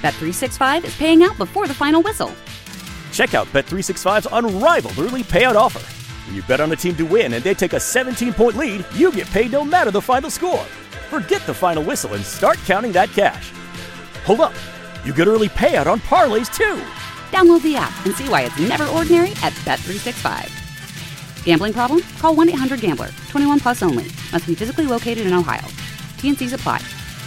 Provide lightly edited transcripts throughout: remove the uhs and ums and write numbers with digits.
Bet365 is paying out before the final whistle. Check out Bet365's unrivaled early payout offer. When you bet on a team to win and they take a 17-point lead, you get paid no matter the final score. Forget the final whistle and start counting that cash. Hold up. You get early payout on parlays, too. Download the app and see why it's never ordinary at Bet365. Gambling problem? Call 1-800-GAMBLER. 21 plus only. Must be physically located in Ohio. T&Cs apply.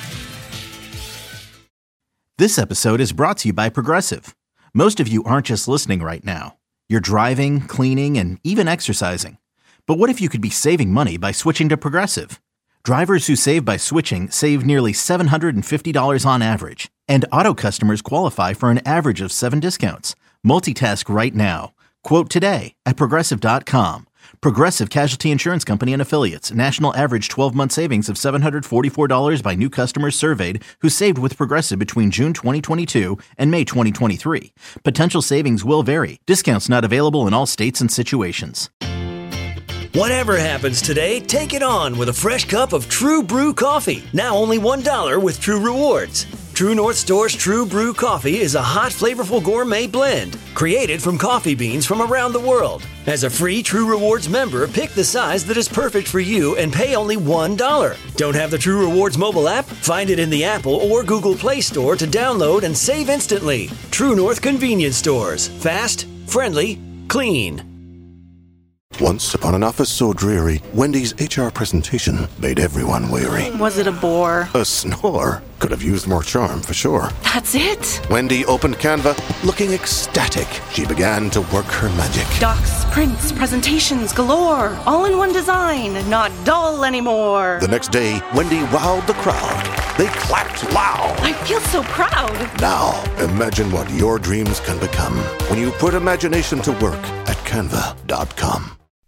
This episode is brought to you by Progressive. Most of you aren't just listening right now. You're driving, cleaning, and even exercising. But what if you could be saving money by switching to Progressive? Drivers who save by switching save nearly $750 on average. And auto customers qualify for an average of 7 discounts. Multitask right now. Quote today at Progressive.com. Progressive Casualty Insurance Company and Affiliates. National average 12-month savings of $744 by new customers surveyed who saved with Progressive between June 2022 and May 2023. Potential savings will vary. Discounts not available in all states and situations. Whatever happens today, take it on with a fresh cup of True Brew coffee. Now only $1 with True Rewards. True North Store's True Brew Coffee is a hot, flavorful gourmet blend created from coffee beans from around the world. As a free True Rewards member, pick the size that is perfect for you and pay only $1. Don't have the True Rewards mobile app? Find it in the Apple or Google Play Store to download and save instantly. True North Convenience Stores. Fast, friendly, clean. Once upon an office so dreary, Wendy's HR presentation made everyone weary. Was it a bore? A snore. Could have used more charm, for sure. That's it? Wendy opened Canva, looking ecstatic. She began to work her magic. Docs, prints, presentations galore. All in one design, not dull anymore. The next day, Wendy wowed the crowd. They clapped loud. I feel so proud. Now, imagine what your dreams can become when you put imagination to work at Canva.com.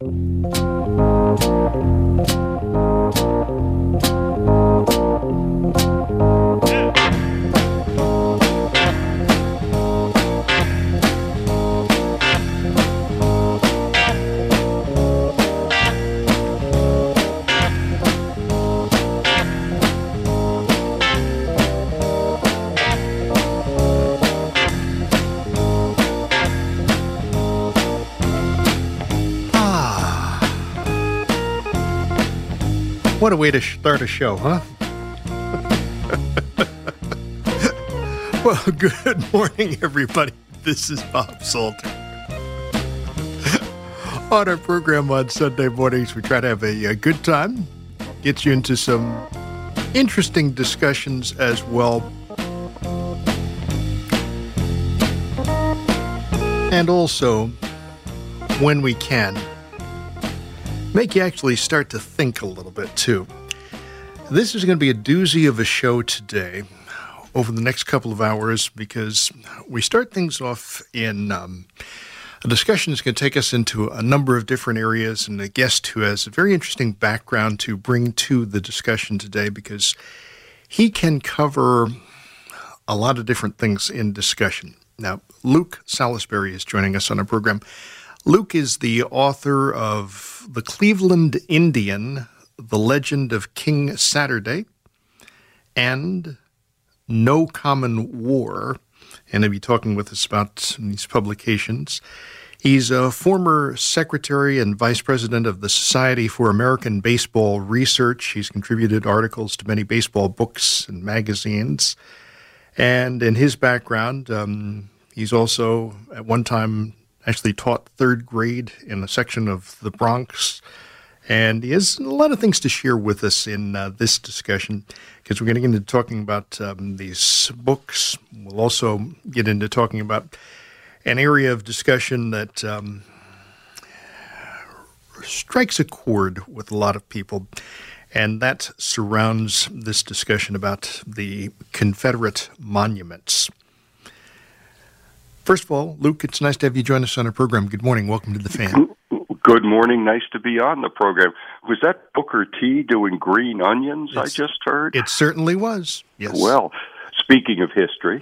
What a way to start a show, huh? Well, good morning, everybody. This is Bob Salter. On our program on Sunday mornings, we try to have a good time, get you into some interesting discussions as well. And also, when we can, make you actually start to think a little bit, too. This is going to be a doozy of a show today over the next couple of hours because we start things off in a discussion that's going to take us into a number of different areas and a guest who has a very interesting background to bring to the discussion today because he can cover a lot of different things in discussion. Now, Luke Salisbury is joining us on our program. Luke is the author of The Cleveland Indian, The Legend of King Saturday, and No Common War, and he'll be talking with us about these publications. He's a former secretary and vice president of the Society for American Baseball Research. He's contributed articles to many baseball books and magazines. And in his background, he's also at one time actually taught third grade in a section of the Bronx. And he has a lot of things to share with us in this discussion because we're going to get into talking about these books. We'll also get into talking about an area of discussion that strikes a chord with a lot of people, and that surrounds this discussion about the Confederate monuments. First of all, Luke, it's nice to have you join us on our program. Good morning. Welcome to The Fan. Good morning. Nice to be on the program. Was that Booker T doing Green Onions I just heard? It certainly was, yes. Well, Speaking of history.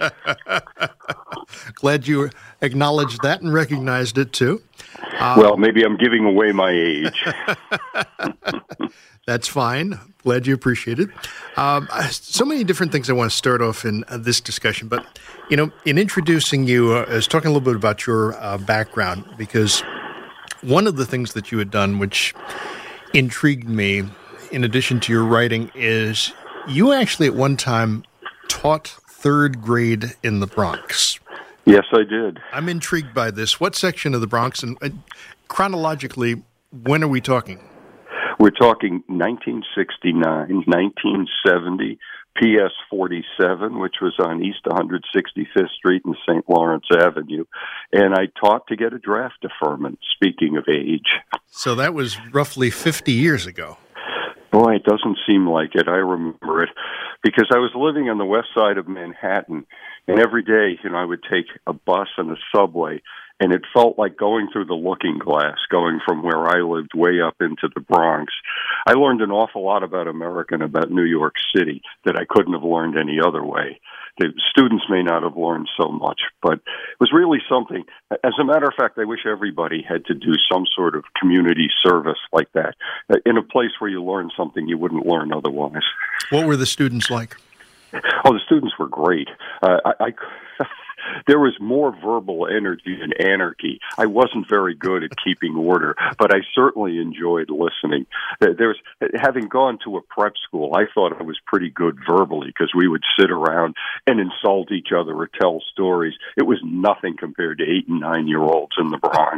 Glad you acknowledged that and recognized it, too. Well, maybe I'm giving away my age. That's fine. Glad you appreciate it. So many different things I want to start off in this discussion. But, in introducing you, I was talking a little bit about your background, because one of the things that you had done, which intrigued me, in addition to your writing, is you actually at one time taught third grade in the Bronx. Yes, I did. I'm intrigued by this. What section of the Bronx, and chronologically, when are we talking? We're talking 1969, 1970, PS 47, which was on East 165th Street and St. Lawrence Avenue. And I taught to get a draft deferment, speaking of age. So that was roughly 50 years ago. Boy, it doesn't seem like it. I remember it because I was living on the west side of Manhattan, and every day, I would take a bus and a subway, and it felt like going through the looking glass, going from where I lived way up into the Bronx. I learned an awful lot about America and about New York City that I couldn't have learned any other way. The students may not have learned so much, but it was really something. As a matter of fact, I wish everybody had to do some sort of community service like that in a place where you learn something you wouldn't learn otherwise. What were the students like? Oh, the students were great. There was more verbal energy and anarchy. I wasn't very good at keeping order, but I certainly enjoyed listening. Having gone to a prep school, I thought I was pretty good verbally because we would sit around and insult each other or tell stories. It was nothing compared to 8 and 9-year-olds in the Bronx.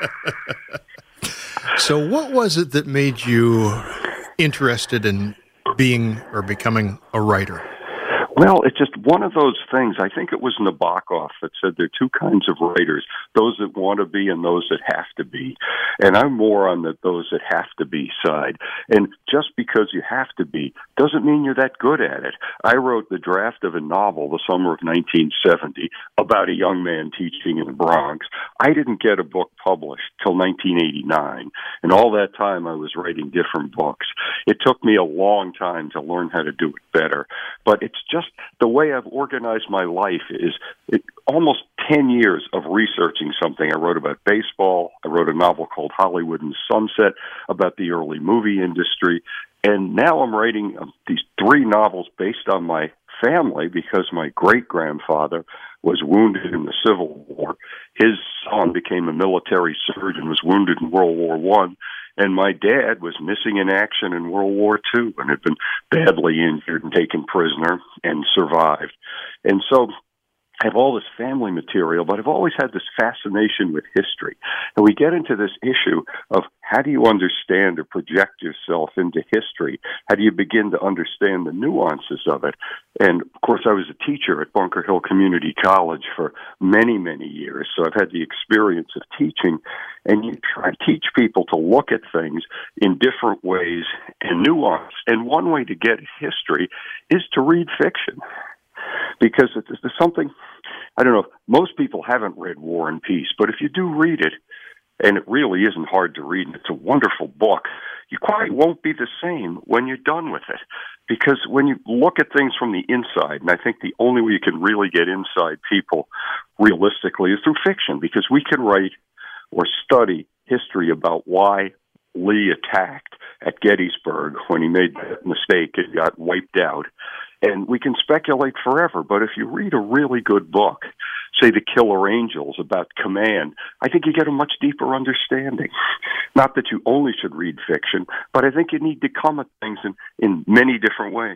So what was it that made you interested in being or becoming a writer? Well, it's just one of those things. I think it was Nabokov that said there are two kinds of writers, those that want to be and those that have to be. And I'm more on those that have to be side. And just because you have to be doesn't mean you're that good at it. I wrote the draft of a novel the summer of 1970 about a young man teaching in the Bronx. I didn't get a book published till 1989. And all that time I was writing different books. It took me a long time to learn how to do it better. But it's just the way I've organized my life is almost 10 years of researching something. I wrote about baseball. I wrote a novel called Hollywood and Sunset about the early movie industry. And now I'm writing these 3 novels based on my family because my great-grandfather was wounded in the Civil War. His son became a military surgeon, was wounded in World War I. And my dad was missing in action in World War II and had been badly injured and taken prisoner and survived. And so I have all this family material, but I've always had this fascination with history. And we get into this issue of how do you understand or project yourself into history? How do you begin to understand the nuances of it? And, of course, I was a teacher at Bunker Hill Community College for many, many years, so I've had the experience of teaching. And you try to teach people to look at things in different ways and nuance. And one way to get history is to read fiction. Because it's something, I don't know, most people haven't read War and Peace, but if you do read it, and it really isn't hard to read, and it's a wonderful book, you quite won't be the same when you're done with it. Because when you look at things from the inside, and I think the only way you can really get inside people realistically is through fiction, because we can write or study history about why Lee attacked at Gettysburg when he made that mistake and got wiped out. And we can speculate forever, but if you read a really good book, say The Killer Angels about command, I think you get a much deeper understanding. Not that you only should read fiction, but I think you need to come at things in many different ways.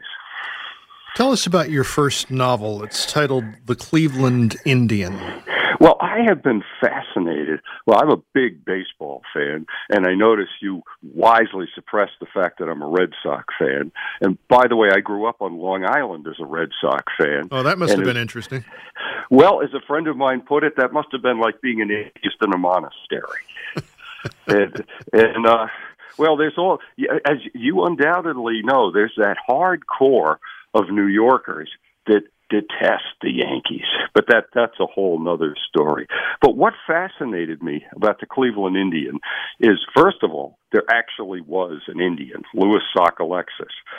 Tell us about your first novel. It's titled The Cleveland Indian. Well, I have been fascinated. Well, I'm a big baseball fan, and I notice you wisely suppressed the fact that I'm a Red Sox fan. And by the way, I grew up on Long Island as a Red Sox fan. Oh, that must have been interesting. Well, as a friend of mine put it, that must have been like being an atheist in a monastery. Well, there's all, as you undoubtedly know, there's that hardcore of New Yorkers that detest the Yankees, but that's a whole nother story. But what fascinated me about the Cleveland Indian is, first of all, there actually was an Indian, Louis Sockalexis,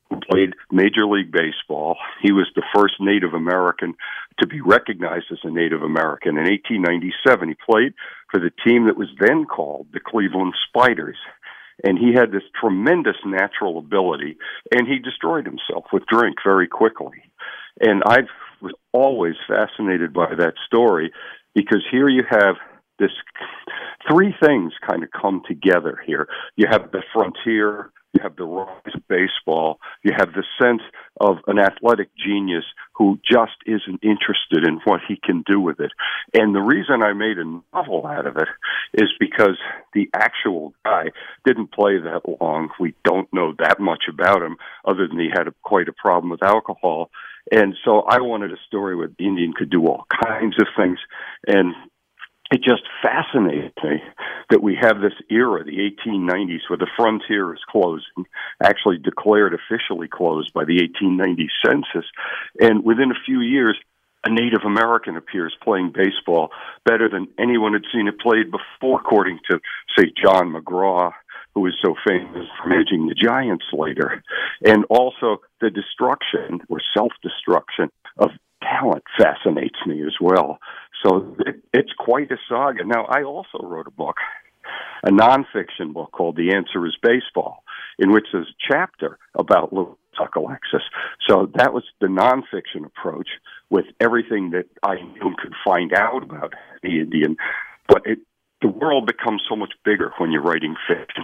who played Major League Baseball. He was the first Native American to be recognized as a Native American. In 1897, he played for the team that was then called the Cleveland Spiders. And he had this tremendous natural ability, and he destroyed himself with drink very quickly. And I was always fascinated by that story, because here you have this three things kind of come together here. You have the frontier, you have the rise of baseball, you have the sense of an athletic genius who just isn't interested in what he can do with it. And the reason I made a novel out of it is because the actual guy didn't play that long. We don't know that much about him, other than he had quite a problem with alcohol. And so I wanted a story where the Indian could do all kinds of things. And it just fascinates me that we have this era, the 1890s, where the frontier is closing, actually declared officially closed by the 1890 census. And within a few years, a Native American appears playing baseball better than anyone had seen it played before, according to, say, John McGraw, who is so famous for managing the Giants later. And also the destruction or self-destruction of talent fascinates me as well. So it's quite a saga. Now, I also wrote a book, a nonfiction book called The Answer is Baseball, in which there's a chapter about Louis Alexis. So that was the nonfiction approach with everything that I knew and could find out about the Indian. But the world becomes so much bigger when you're writing fiction.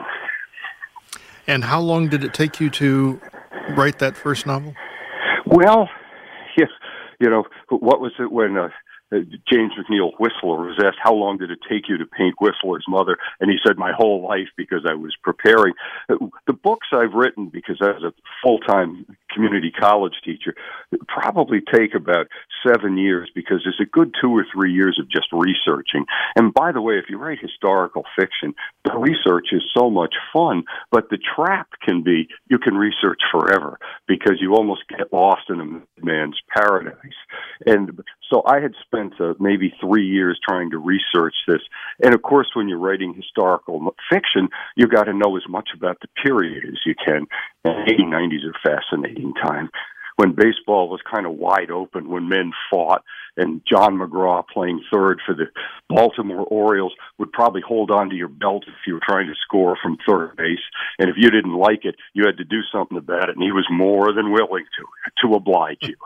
And how long did it take you to write that first novel? Well, you know, what was it when James McNeill Whistler was asked, how long did it take you to paint Whistler's mother? And he said, my whole life, because I was preparing. The books I've written, because I was a full-time community college teacher, probably take about 7 years, because there's a good 2 or 3 years of just researching. And by the way, if you write historical fiction, the research is so much fun, but the trap can be you can research forever, because you almost get lost in a man's paradise. And so I had spent maybe 3 years trying to research this. And of course, when you're writing historical fiction, you got to know as much about the period as you can. And the 1890s are a fascinating time, when baseball was kind of wide open, when men fought, and John McGraw playing third for the Baltimore Orioles would probably hold on to your belt if you were trying to score from third base. And if you didn't like it, you had to do something about it. And he was more than willing to oblige you.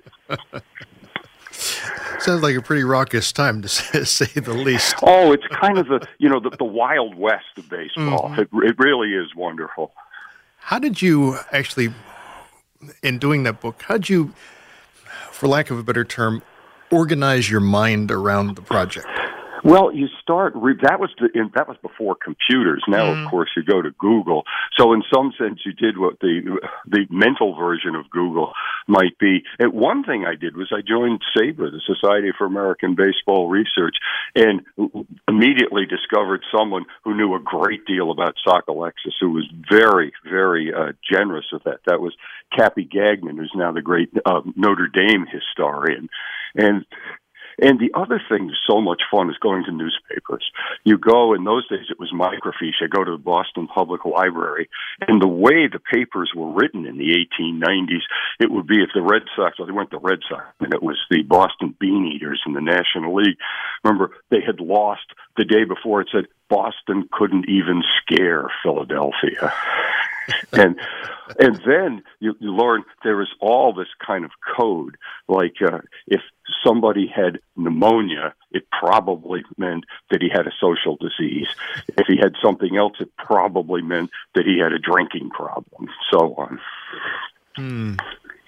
Sounds like a pretty raucous time, to say the least. Oh, it's kind of the Wild West of baseball. Mm-hmm. It really is wonderful. How did you actually, in doing that book, how did you, for lack of a better term, organize your mind around the project? Well, you start. That was before computers. Now, of course, you go to Google. So, in some sense, you did what the mental version of Google might be. And one thing I did was I joined SABR, the Society for American Baseball Research, and immediately discovered someone who knew a great deal about Sock Alexis, who was very, very generous with that. That was Cappy Gagnon, who's now the great Notre Dame historian, And the other thing that's so much fun is going to newspapers. You go, in those days it was microfiche. I go to the Boston Public Library, and the way the papers were written in the 1890s, it would be if the Red Sox, well, they weren't the Red Sox, and it was the Boston Bean Eaters in the National League. Remember, they had lost the day before. It said, Boston couldn't even scare Philadelphia. And then you learn there is all this kind of code, like if somebody had pneumonia, it probably meant that he had a social disease. If he had something else, it probably meant that he had a drinking problem, so on.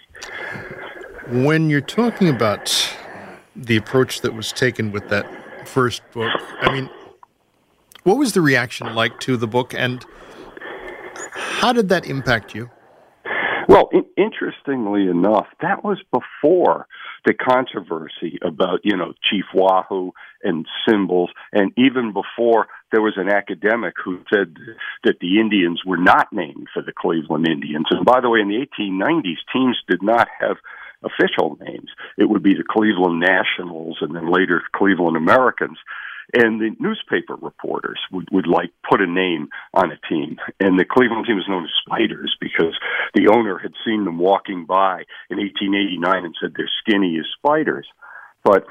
When you're talking about the approach that was taken with that first book, I mean, what was the reaction like to the book, and how did that impact you? Well, interestingly enough, that was before the controversy about, Chief Wahoo and symbols, and even before there was an academic who said that the Indians were not named for the Cleveland Indians. And by the way, in the 1890s, teams did not have official names. It would be the Cleveland Nationals and then later Cleveland Americans. And the newspaper reporters would like put a name on a team. And the Cleveland team was known as Spiders because the owner had seen them walking by in 1889 and said they're skinny as spiders. But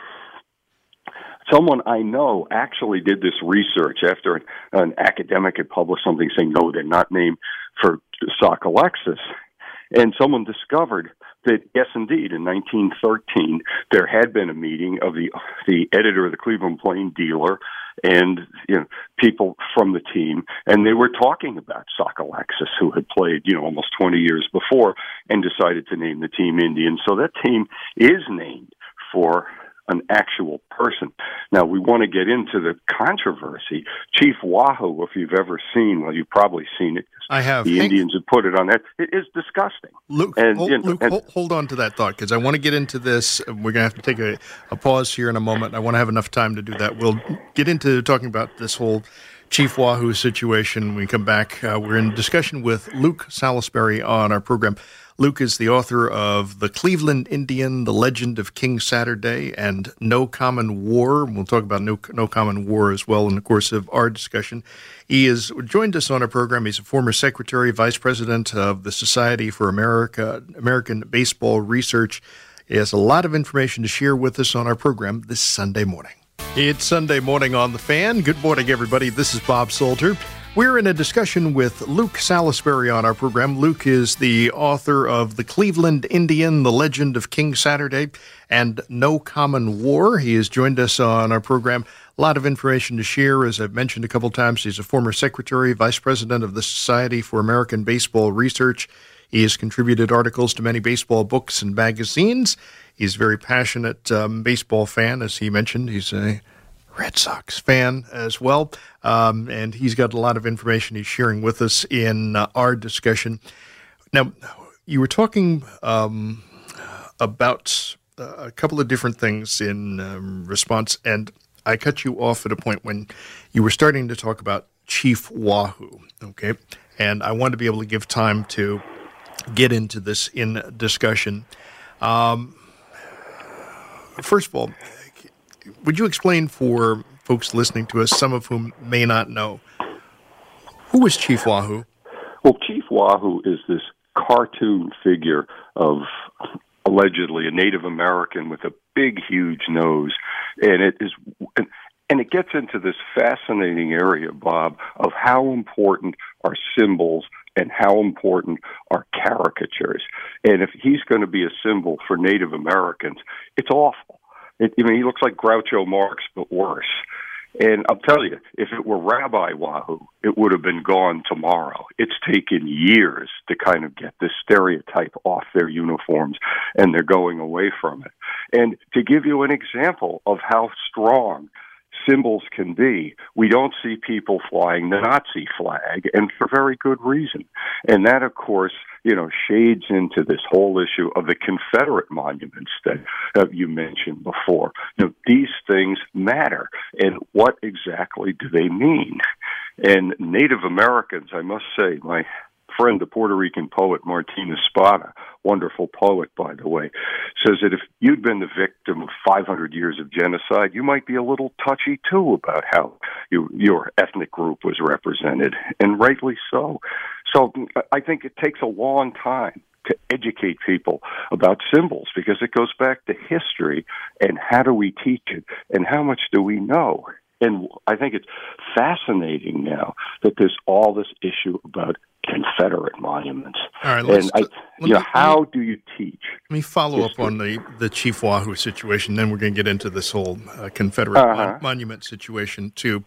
someone I know actually did this research after an academic had published something saying, no, they're not named for Sock Alexis. And someone discovered that, yes, indeed, in 1913, there had been a meeting of the editor of the Cleveland Plain Dealer and people from the team, and they were talking about Sock Alexis, who had played almost 20 years before, and decided to name the team Indians. So that team is named for an actual person. Now, we want to get into the controversy. Chief Wahoo, if you've ever seen, well, you've probably seen it. I have. The Indians have put it on that. It is disgusting. Luke, hold on to that thought, because I want to get into this. We're going to have to take a pause here in a moment. I want to have enough time to do that. We'll get into talking about this whole Chief Wahoo situation when we come back. We're in discussion with Luke Salisbury on our program. Luke is the author of The Cleveland Indian, The Legend of King Saturday, and No Common War. We'll talk about No Common War as well in the course of our discussion. He has joined us on our program. He's a former secretary, vice president of the Society for American Baseball Research. He has a lot of information to share with us on our program this Sunday morning. It's Sunday morning on The Fan. Good morning, everybody. This is Bob Salter. We're in a discussion with Luke Salisbury on our program. Luke is the author of The Cleveland Indian, The Legend of King Saturday, and No Common War. He has joined us on our program. A lot of information to share. As I've mentioned a couple times, he's a former secretary, vice president of the Society for American Baseball Research. He has contributed articles to many baseball books and magazines. He's a very passionate baseball fan, as he mentioned. He's a Red Sox fan as well, and he's got a lot of information he's sharing with us in our discussion. Now, you were talking about a couple of different things in response, and I cut you off at a point when you were starting to talk about Chief Wahoo, okay? And I want to be able to give time to get into this in discussion. First of all, would you explain for folks listening to us, some of whom may not know, who was Chief Wahoo? Well, Chief Wahoo is this cartoon figure of allegedly a Native American with a big, huge nose, and it gets into this fascinating area, Bob, of how important are symbols and how important are caricatures. And if he's going to be a symbol for Native Americans, it's awful. He looks like Groucho Marx, but worse. And I'll tell you, if it were Rabbi Wahoo, it would have been gone tomorrow. It's taken years to kind of get this stereotype off their uniforms, and they're going away from it. And to give you an example of how strong symbols can be, we don't see people flying the Nazi flag, and for very good reason. And that, of course, shades into this whole issue of the Confederate monuments that you mentioned before. These things matter, and what exactly do they mean? And Native Americans, I must say, my friend, the Puerto Rican poet Martín Espada, wonderful poet, by the way, says that if you'd been the victim of 500 years of genocide, you might be a little touchy, too, about how your ethnic group was represented, and rightly so. So I think it takes a long time to educate people about symbols because it goes back to history and how do we teach it and how much do we know. And I think it's fascinating now that there's all this issue about Confederate monuments. All right, how do you teach? Let me follow up on the Chief Wahoo situation, then we're going to get into this whole Confederate monument situation, too.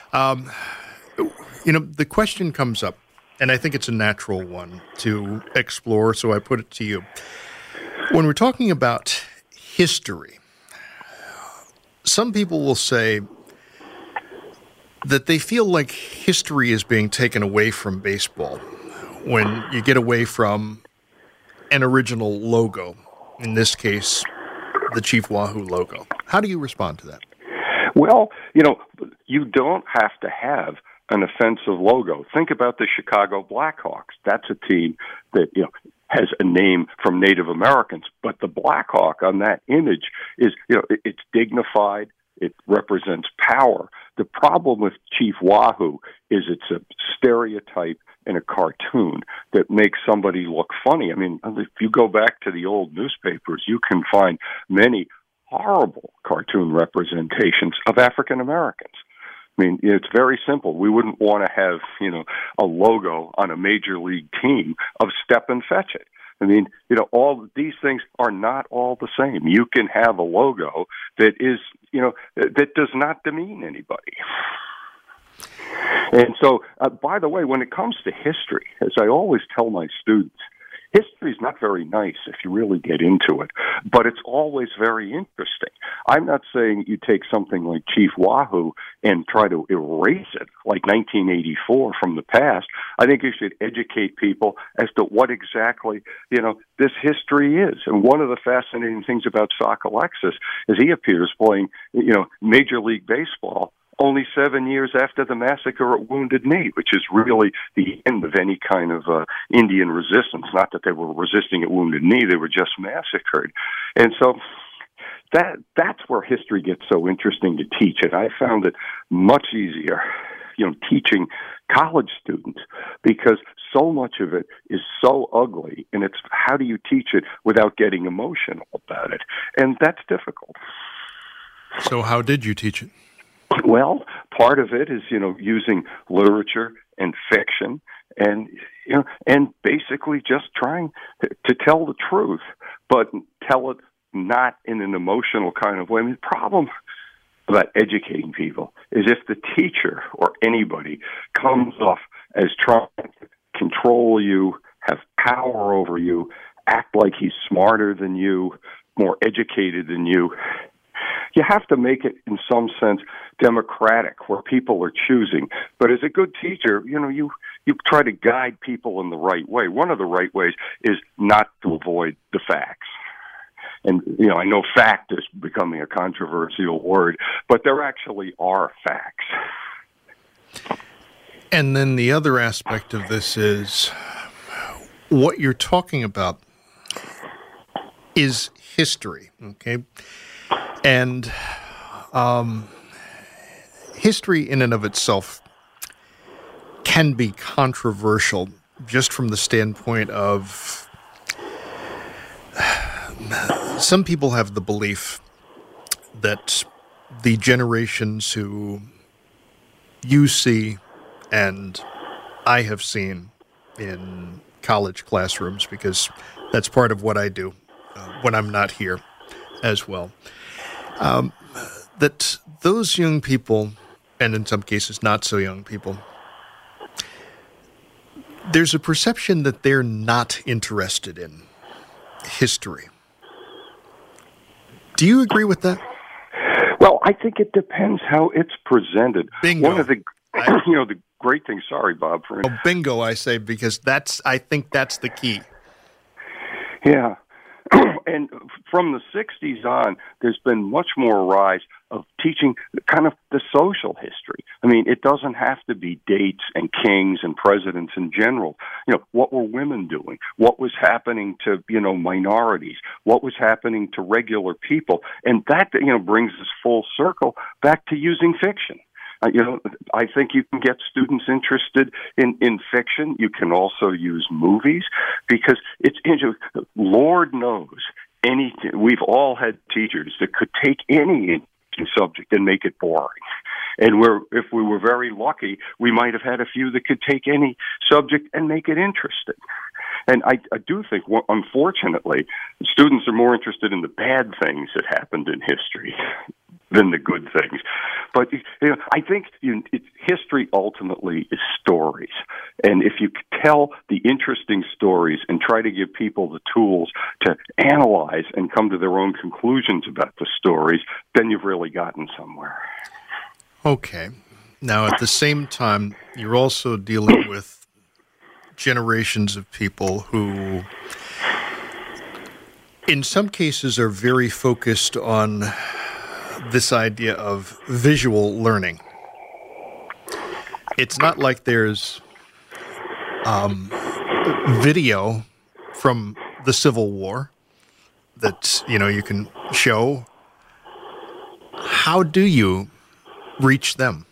The question comes up, and I think it's a natural one to explore, so I put it to you. When we're talking about history, some people will say that they feel like history is being taken away from baseball when you get away from an original logo, in this case, the Chief Wahoo logo. How do you respond to that? Well, you don't have to have an offensive logo. Think about the Chicago Blackhawks. That's a team that, has a name from Native Americans, but the Black Hawk on that image is, it's dignified. It represents power. The problem with Chief Wahoo is it's a stereotype in a cartoon that makes somebody look funny. I mean, if you go back to the old newspapers, you can find many horrible cartoon representations of African Americans. I mean, it's very simple. We wouldn't want to have, a logo on a major league team of Step and Fetch It. I mean, all these things are not all the same. You can have a logo that is, that does not demean anybody. And so, by the way, when it comes to history, as I always tell my students, history is not very nice if you really get into it, but it's always very interesting. I'm not saying you take something like Chief Wahoo and try to erase it, like 1984 from the past. I think you should educate people as to what exactly, this history is. And one of the fascinating things about Sock Alexis is he appears playing, Major League Baseball only 7 years after the massacre at Wounded Knee, which is really the end of any kind of Indian resistance. Not that they were resisting at Wounded Knee, they were just massacred. And so that's where history gets so interesting to teach. And I found it much easier, teaching college students, because so much of it is so ugly, and it's how do you teach it without getting emotional about it? And that's difficult. So how did you teach it? Well, part of it is, using literature and fiction and, and basically just trying to tell the truth, but tell it not in an emotional kind of way. I mean, the problem about educating people is if the teacher or anybody comes off as trying to control you, have power over you, act like he's smarter than you, more educated than you, you have to make it, in some sense, democratic, where people are choosing. But as a good teacher, you try to guide people in the right way. One of the right ways is not to avoid the facts. And, I know fact is becoming a controversial word, but there actually are facts. And then the other aspect of this is what you're talking about is history, okay? And history in and of itself can be controversial just from the standpoint of some people have the belief that the generations who you see and I have seen in college classrooms, because that's part of what I do when I'm not here as well, that those young people, and in some cases not so young people, there's a perception that they're not interested in history. Do you agree with that? Well, I think it depends how it's presented. Bingo. One of the, the great things. Sorry, Bob. Bingo, I say, because I think that's the key. Yeah. And from the 60s on, there's been much more rise of teaching kind of the social history. I mean, it doesn't have to be dates and kings and presidents in general. What were women doing? What was happening to, minorities? What was happening to regular people? And that, brings us full circle back to using fiction. I think you can get students interested in fiction. You can also use movies, because it's Lord knows anything. We've all had teachers that could take any subject and make it boring. And if we were very lucky, we might have had a few that could take any subject and make it interesting. And I do think, unfortunately, students are more interested in the bad things that happened in history than the good things. But I think history ultimately is stories. And if you tell the interesting stories and try to give people the tools to analyze and come to their own conclusions about the stories, then you've really gotten somewhere. Okay. Now, at the same time, you're also dealing with generations of people who, in some cases, are very focused on this idea of visual learning. It's not like there's video from the Civil War that, you can show. How do you reach them?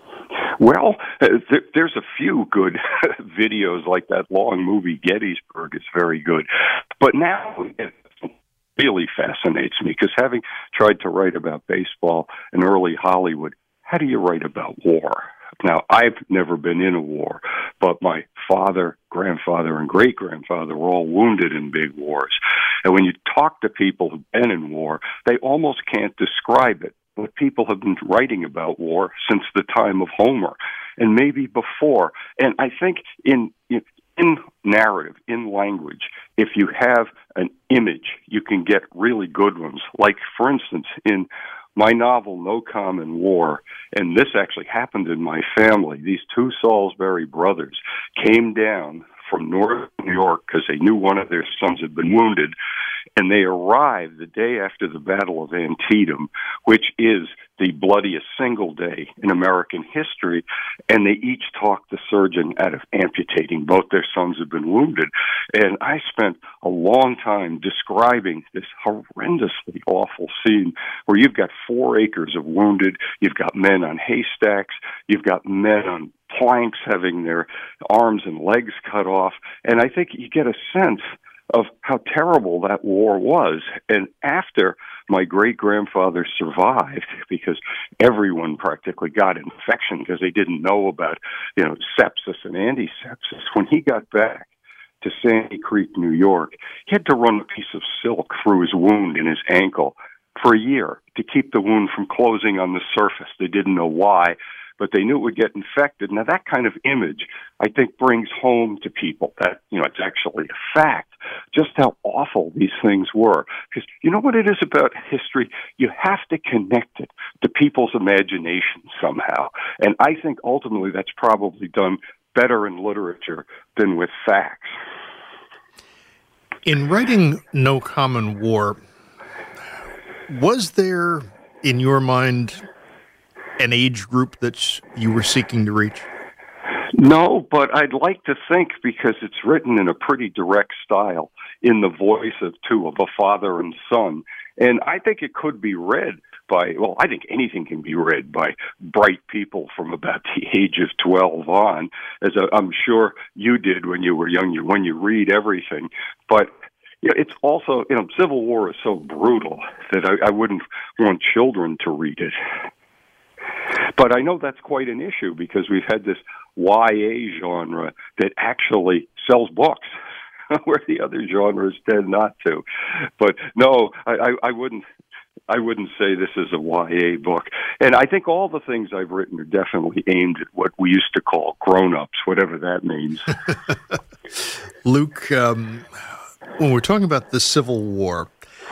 Well, there's a few good videos, like that long movie Gettysburg is very good. But now it really fascinates me, because having tried to write about baseball in early Hollywood, how do you write about war? Now, I've never been in a war, but my father, grandfather, and great-grandfather were all wounded in big wars. And when you talk to people who've been in war, they almost can't describe it. But people have been writing about war since the time of Homer, and maybe before. And I think in narrative, in language, if you have an image, you can get really good ones. Like, for instance, in my novel, No Common War, and this actually happened in my family, these two Salisbury brothers came down from northern New York because they knew one of their sons had been wounded, and they arrived the day after the Battle of Antietam, which is the bloodiest single day in American history, and they each talked the surgeon out of amputating. Both their sons had been wounded. And I spent a long time describing this horrendously awful scene where you've got 4 acres of wounded, you've got men on haystacks, you've got men on planks having their arms and legs cut off, and I think you get a sense of how terrible that war was. And after my great-grandfather survived, because everyone practically got infection because they didn't know about, sepsis and antisepsis, when he got back to Sandy Creek, New York, he had to run a piece of silk through his wound in his ankle for a year to keep the wound from closing on the surface. They didn't know why, but they knew it would get infected. Now, that kind of image, I think, brings home to people that, it's actually a fact, just how awful these things were. Because you know what it is about history? You have to connect it to people's imagination somehow. And I think ultimately that's probably done better in literature than with facts. In writing No Common War, was there, in your mind, an age group that you were seeking to reach? No, but I'd like to think, because it's written in a pretty direct style, in the voice of a father and son. And I think it could be read I think anything can be read by bright people from about the age of 12 on, as I'm sure you did when you were young, when you read everything. But it's also, Civil War is so brutal that I wouldn't want children to read it. But I know that's quite an issue, because we've had this YA genre that actually sells books, where the other genres tend not to. But no, I wouldn't say this is a YA book. And I think all the things I've written are definitely aimed at what we used to call grown-ups, whatever that means. Luke, when we're talking about the Civil War,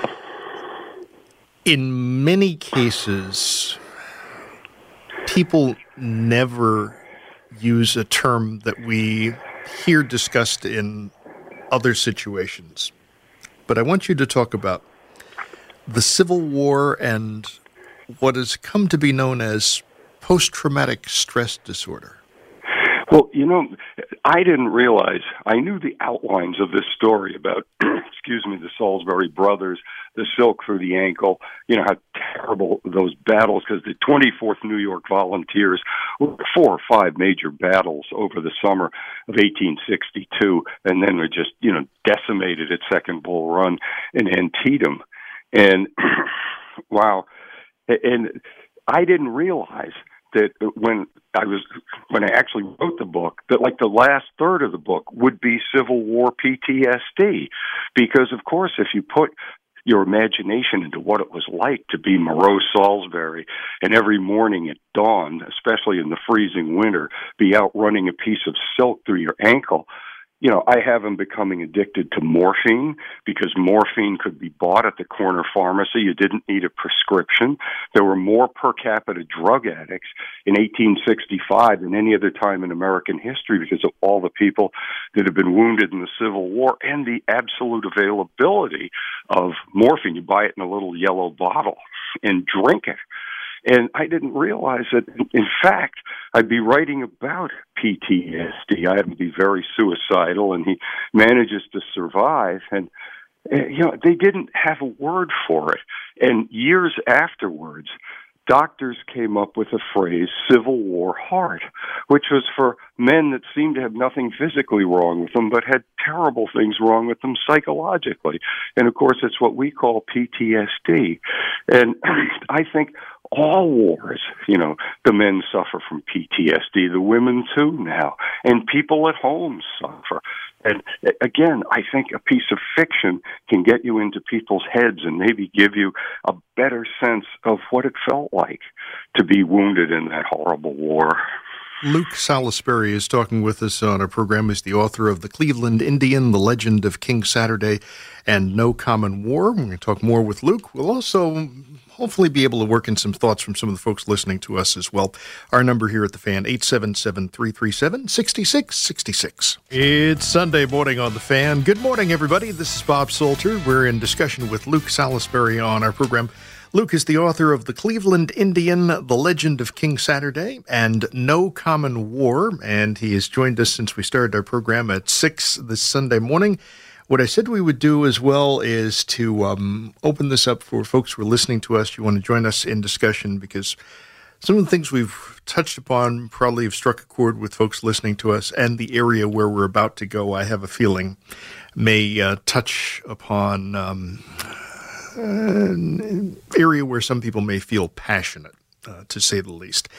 in many cases, people never use a term that we hear discussed in other situations. But I want you to talk about the Civil War and what has come to be known as post-traumatic stress disorder. Well, I didn't realize, I knew the outlines of this story about, the Salisbury brothers, the silk through the ankle, how terrible those battles, because the 24th New York Volunteers were 4 or 5 major battles over the summer of 1862, and then were just, decimated at Second Bull Run in Antietam. And, wow, and I didn't realize that when I actually wrote the book, that like the last third of the book would be Civil War PTSD, because of course if you put your imagination into what it was like to be Moreau Salisbury and every morning at dawn, especially in the freezing winter, be out running a piece of silk through your ankle. I have him becoming addicted to morphine, because morphine could be bought at the corner pharmacy. You didn't need a prescription. There were more per capita drug addicts in 1865 than any other time in American history, because of all the people that have been wounded in the Civil War and the absolute availability of morphine. You buy it in a little yellow bottle and drink it. And I didn't realize that, in fact, I'd be writing about PTSD. I happen to be very suicidal, and he manages to survive. And, they didn't have a word for it. And years afterwards, doctors came up with the phrase Civil War heart, which was for men that seemed to have nothing physically wrong with them, but had terrible things wrong with them psychologically. And of course, it's what we call PTSD. And I think all wars, the men suffer from PTSD, the women too now, and people at home suffer. And again, I think a piece of fiction can get you into people's heads and maybe give you a better sense of what it felt like to be wounded in that horrible war. Luke Salisbury is talking with us on our program. He's the author of The Cleveland Indian, The Legend of King Saturday, and No Common War. We're going to talk more with Luke. We'll also hopefully be able to work in some thoughts from some of the folks listening to us as well. Our number here at The Fan, 877-337-6666. It's Sunday morning on The Fan. Good morning, everybody. This is Bob Salter. We're in discussion with Luke Salisbury on our program. Luke is the author of The Cleveland Indian, The Legend of King Saturday, and No Common War, and he has joined us since we started our program at 6 this Sunday morning. What I said we would do as well is to open this up for folks who are listening to us. You want to join us in discussion because some of the things we've touched upon probably have struck a chord with folks listening to us, and the area where we're about to go, I have a feeling, may touch upon an area where some people may feel passionate, to say the least.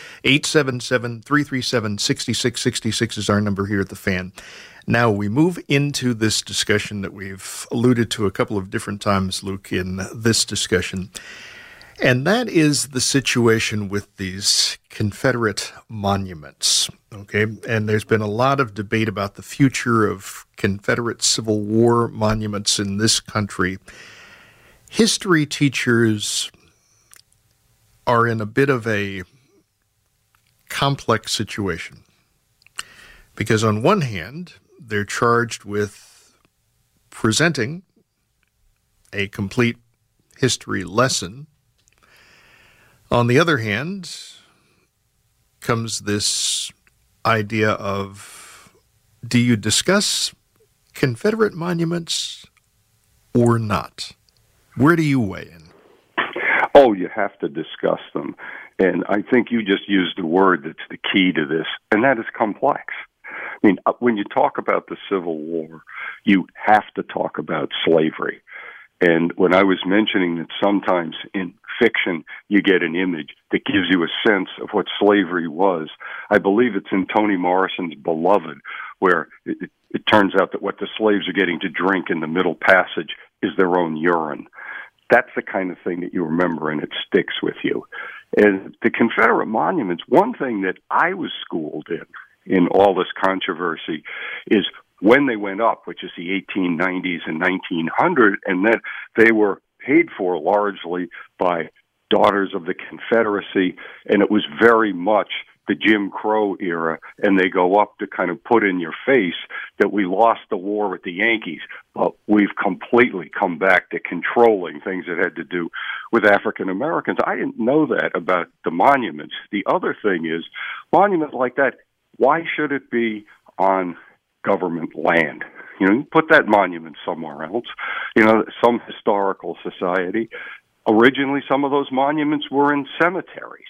877-337-6666 is our number here at The Fan. Now we move into this discussion that we've alluded to a couple of different times, Luke, in this discussion. And that is the situation with these Confederate monuments, okay? And there's been a lot of debate about the future of Confederate Civil War monuments in this country. History teachers are in a bit of a complex situation because on one hand, they're charged with presenting a complete history lesson. On the other hand, comes this idea of, do you discuss Confederate monuments or not? Where do you weigh in? Oh, you have to discuss them. And I think you just used the word that's the key to this, and that is complex. I mean, when you talk about the Civil War, you have to talk about slavery. And when I was mentioning that sometimes in fiction you get an image that gives you a sense of what slavery was, I believe it's in Toni Morrison's Beloved, where it turns out that what the slaves are getting to drink in the middle passage is their own urine. That's the kind of thing that you remember and it sticks with you. And the Confederate monuments, one thing that I was schooled in all this controversy, is when they went up, which is the 1890s and 1900, and that they were paid for largely by Daughters of the Confederacy, and it was very much the Jim Crow era, and they go up to kind of put in your face that we lost the war with the Yankees, but we've completely come back to controlling things that had to do with African Americans. I didn't know that about the monuments. The other thing is, monuments like that, why should it be on government land? You put that monument somewhere else, some historical society. Originally, some of those monuments were in cemeteries.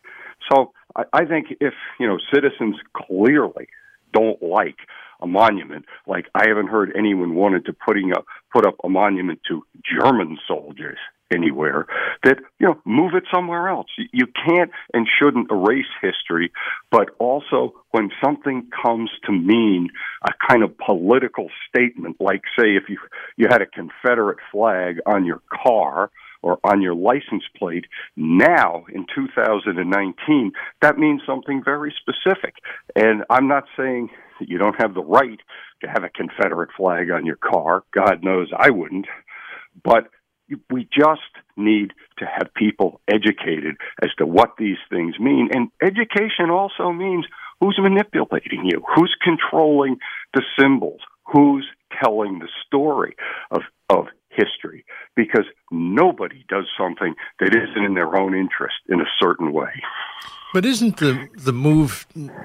So I think if, citizens clearly don't like a monument, like I haven't heard anyone wanted to put up a monument to German soldiers anywhere, that, move it somewhere else. You can't and shouldn't erase history, but also when something comes to mean a kind of political statement, like, say, if you had a Confederate flag on your car or on your license plate, now in 2019, that means something very specific. And I'm not saying that you don't have the right to have a Confederate flag on your car. God knows I wouldn't. But we just need to have people educated as to what these things mean. And education also means who's manipulating you, who's controlling the symbols, who's telling the story of history, because nobody does something that isn't in their own interest in a certain way. But isn't the move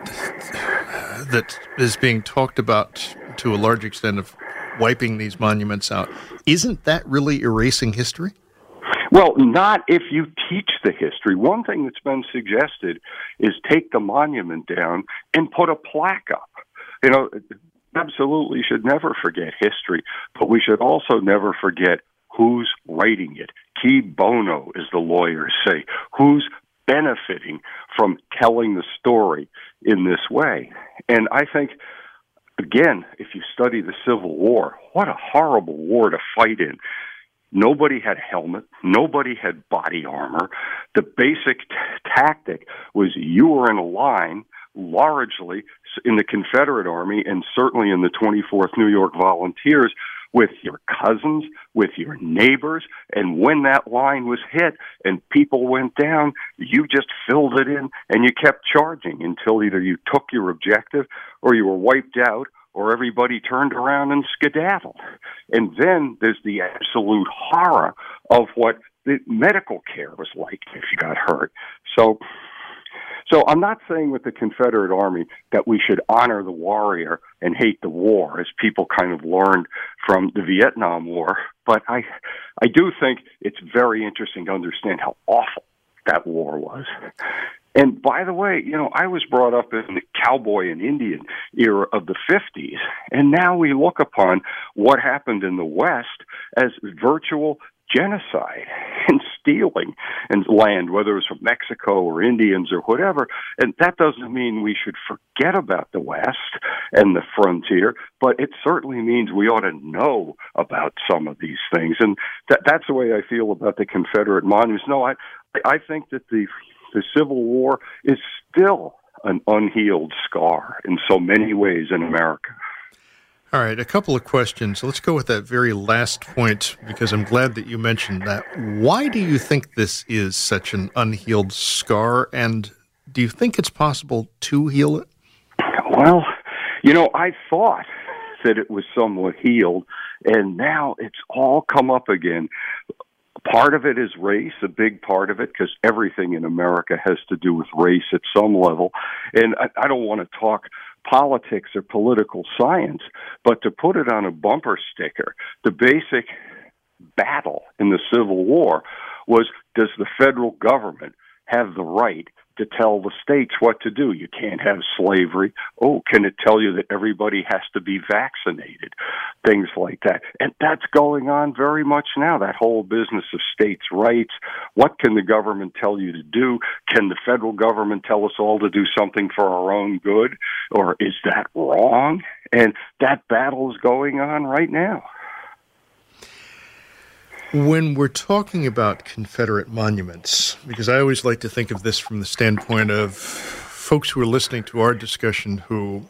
that is being talked about to a large extent of wiping these monuments out, isn't that really erasing history? Well, not if you teach the history. One thing that's been suggested is take the monument down and put a plaque up. You know, absolutely should never forget history, but we should also never forget who's writing it. Qui bono, as the lawyers say. Who's benefiting from telling the story in this way? And I think, again, if you study the Civil War, what a horrible war to fight in. Nobody had a helmet. Nobody had body armor. The basic tactic was you were in a line, largely in the Confederate Army and certainly in the 24th New York Volunteers, with your cousins, with your neighbors, and when that line was hit and people went down, you just filled it in and you kept charging until either you took your objective or you were wiped out or everybody turned around and skedaddled. And then there's the absolute horror of what the medical care was like if you got hurt. So I'm not saying with the Confederate Army that we should honor the warrior and hate the war, as people kind of learned from the Vietnam War, but I do think it's very interesting to understand how awful that war was. And by the way, you know, I was brought up in the cowboy and Indian era of the 50s, and now we look upon what happened in the West as virtual genocide and stealing and land, whether it was from Mexico or Indians or whatever. And that doesn't mean we should forget about the West and the frontier, but it certainly means we ought to know about some of these things. And that's the way I feel about the Confederate monuments. No, I think that the Civil War is still an unhealed scar in so many ways in America. All right, a couple of questions. Let's go with that very last point, because I'm glad that you mentioned that. Why do you think this is such an unhealed scar, and do you think it's possible to heal it? Well, you know, I thought that it was somewhat healed, and now it's all come up again. Part of it is race, a big part of it, because everything in America has to do with race at some level. And I don't want to talk politics or political science, but to put it on a bumper sticker, the basic battle in the Civil War was, does the federal government have the right to tell the states what to do? You can't have slavery. Oh, can it tell you that everybody has to be vaccinated? Things like that. And that's going on very much now, that whole business of states' rights. What can the government tell you to do? Can the federal government tell us all to do something for our own good? Or is that wrong? And that battle is going on right now. When we're talking about Confederate monuments, because I always like to think of this from the standpoint of folks who are listening to our discussion who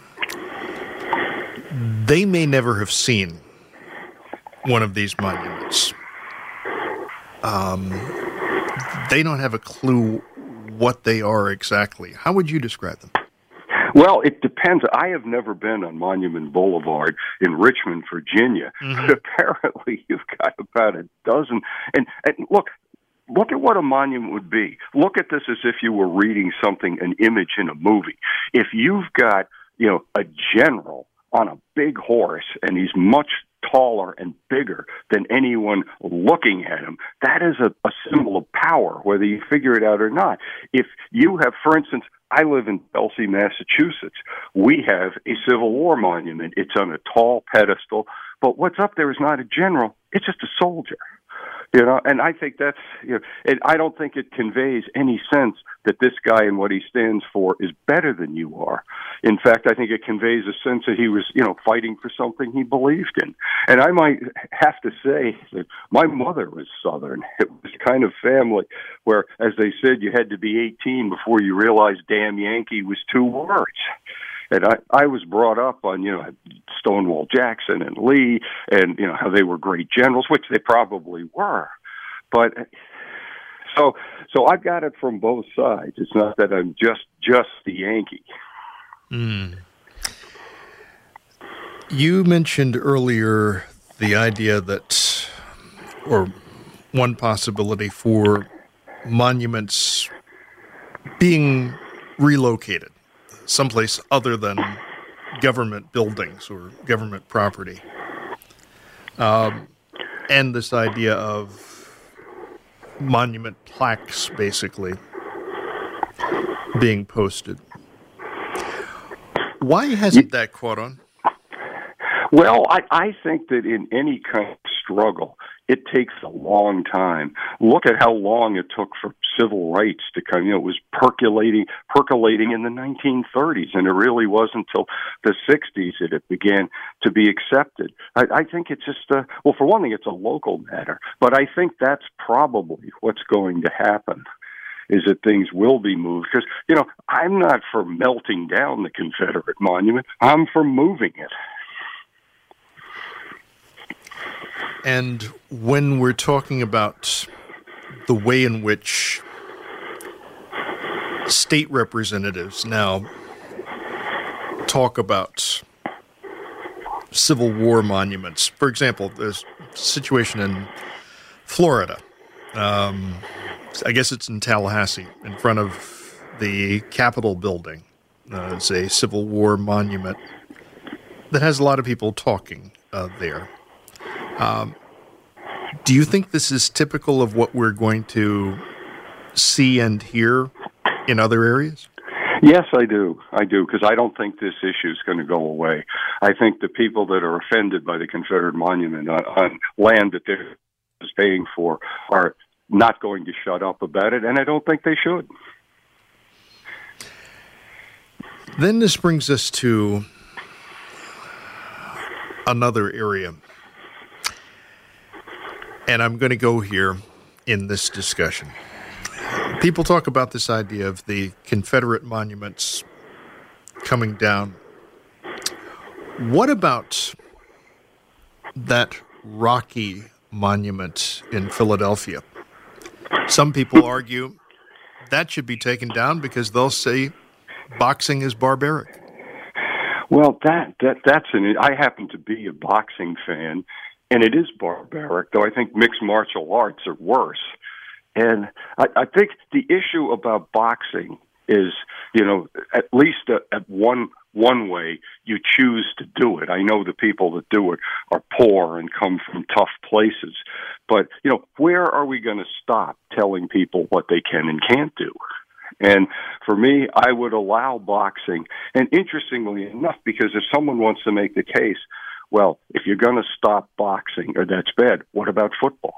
they may never have seen one of these monuments. They don't have a clue what they are exactly. How would you describe them? Well, it depends. I have never been on Monument Boulevard in Richmond, Virginia, but apparently you've got about a dozen. And look at what a monument would be. Look at this as if you were reading something, an image in a movie. If you've got, you know, a general on a big horse and he's much taller and bigger than anyone looking at him, that is a symbol of power, whether you figure it out or not. If you have, for instance, I live in Chelsea, Massachusetts. We have a Civil War monument. It's on a tall pedestal, but what's up there is not a general. It's just a soldier. You know, and I think that's, you know, and I don't think it conveys any sense that this guy and what he stands for is better than you are. In fact, I think it conveys a sense that he was, you know, fighting for something he believed in. And I might have to say that my mother was Southern. It was kind of family where, as they said, you had to be 18 before you realized damn Yankee was two words. And I was brought up on, you know, Stonewall Jackson and Lee and, you know, how they were great generals, which they probably were. But so I've got it from both sides. It's not that I'm just the Yankee. Mm. You mentioned earlier the idea that or one possibility for monuments being relocated someplace other than government buildings or government property. And this idea of monument plaques basically being posted. Why hasn't that caught on? Well, I think that in any kind of struggle, it takes a long time. Look at how long it took for civil rights to come. It was percolating in the 1930s, and it really wasn't until the 60s that it began to be accepted. I think it's just, well, for one thing, it's a local matter, but I think that's probably what's going to happen, is that things will be moved. Because, I'm not for melting down the Confederate monument. I'm for moving it. And when we're talking about the way in which state representatives now talk about Civil War monuments, for example, there's a situation in Florida. I guess it's in Tallahassee, in front of the Capitol building. It's a Civil War monument that has a lot of people talking there. Do you think this is typical of what we're going to see and hear in other areas? Yes, I do, because I don't think this issue is going to go away. I think the people that are offended by the Confederate monument on land that they're paying for are not going to shut up about it, and I don't think they should. Then this brings us to another area. And I'm going to go here in this discussion. People talk about this idea of the Confederate monuments coming down. What about that Rocky monument in Philadelphia? Some people argue that should be taken down because they'll say boxing is barbaric. Well, I happen to be a boxing fan. And it is barbaric, though I think mixed martial arts are worse. And I think the issue about boxing is, at least at one way, you choose to do it. I know the people that do it are poor and come from tough places. But, where are we going to stop telling people what they can and can't do? And for me, I would allow boxing. And interestingly enough, because if someone wants to make the case, well, if you're going to stop boxing, or that's bad, what about football?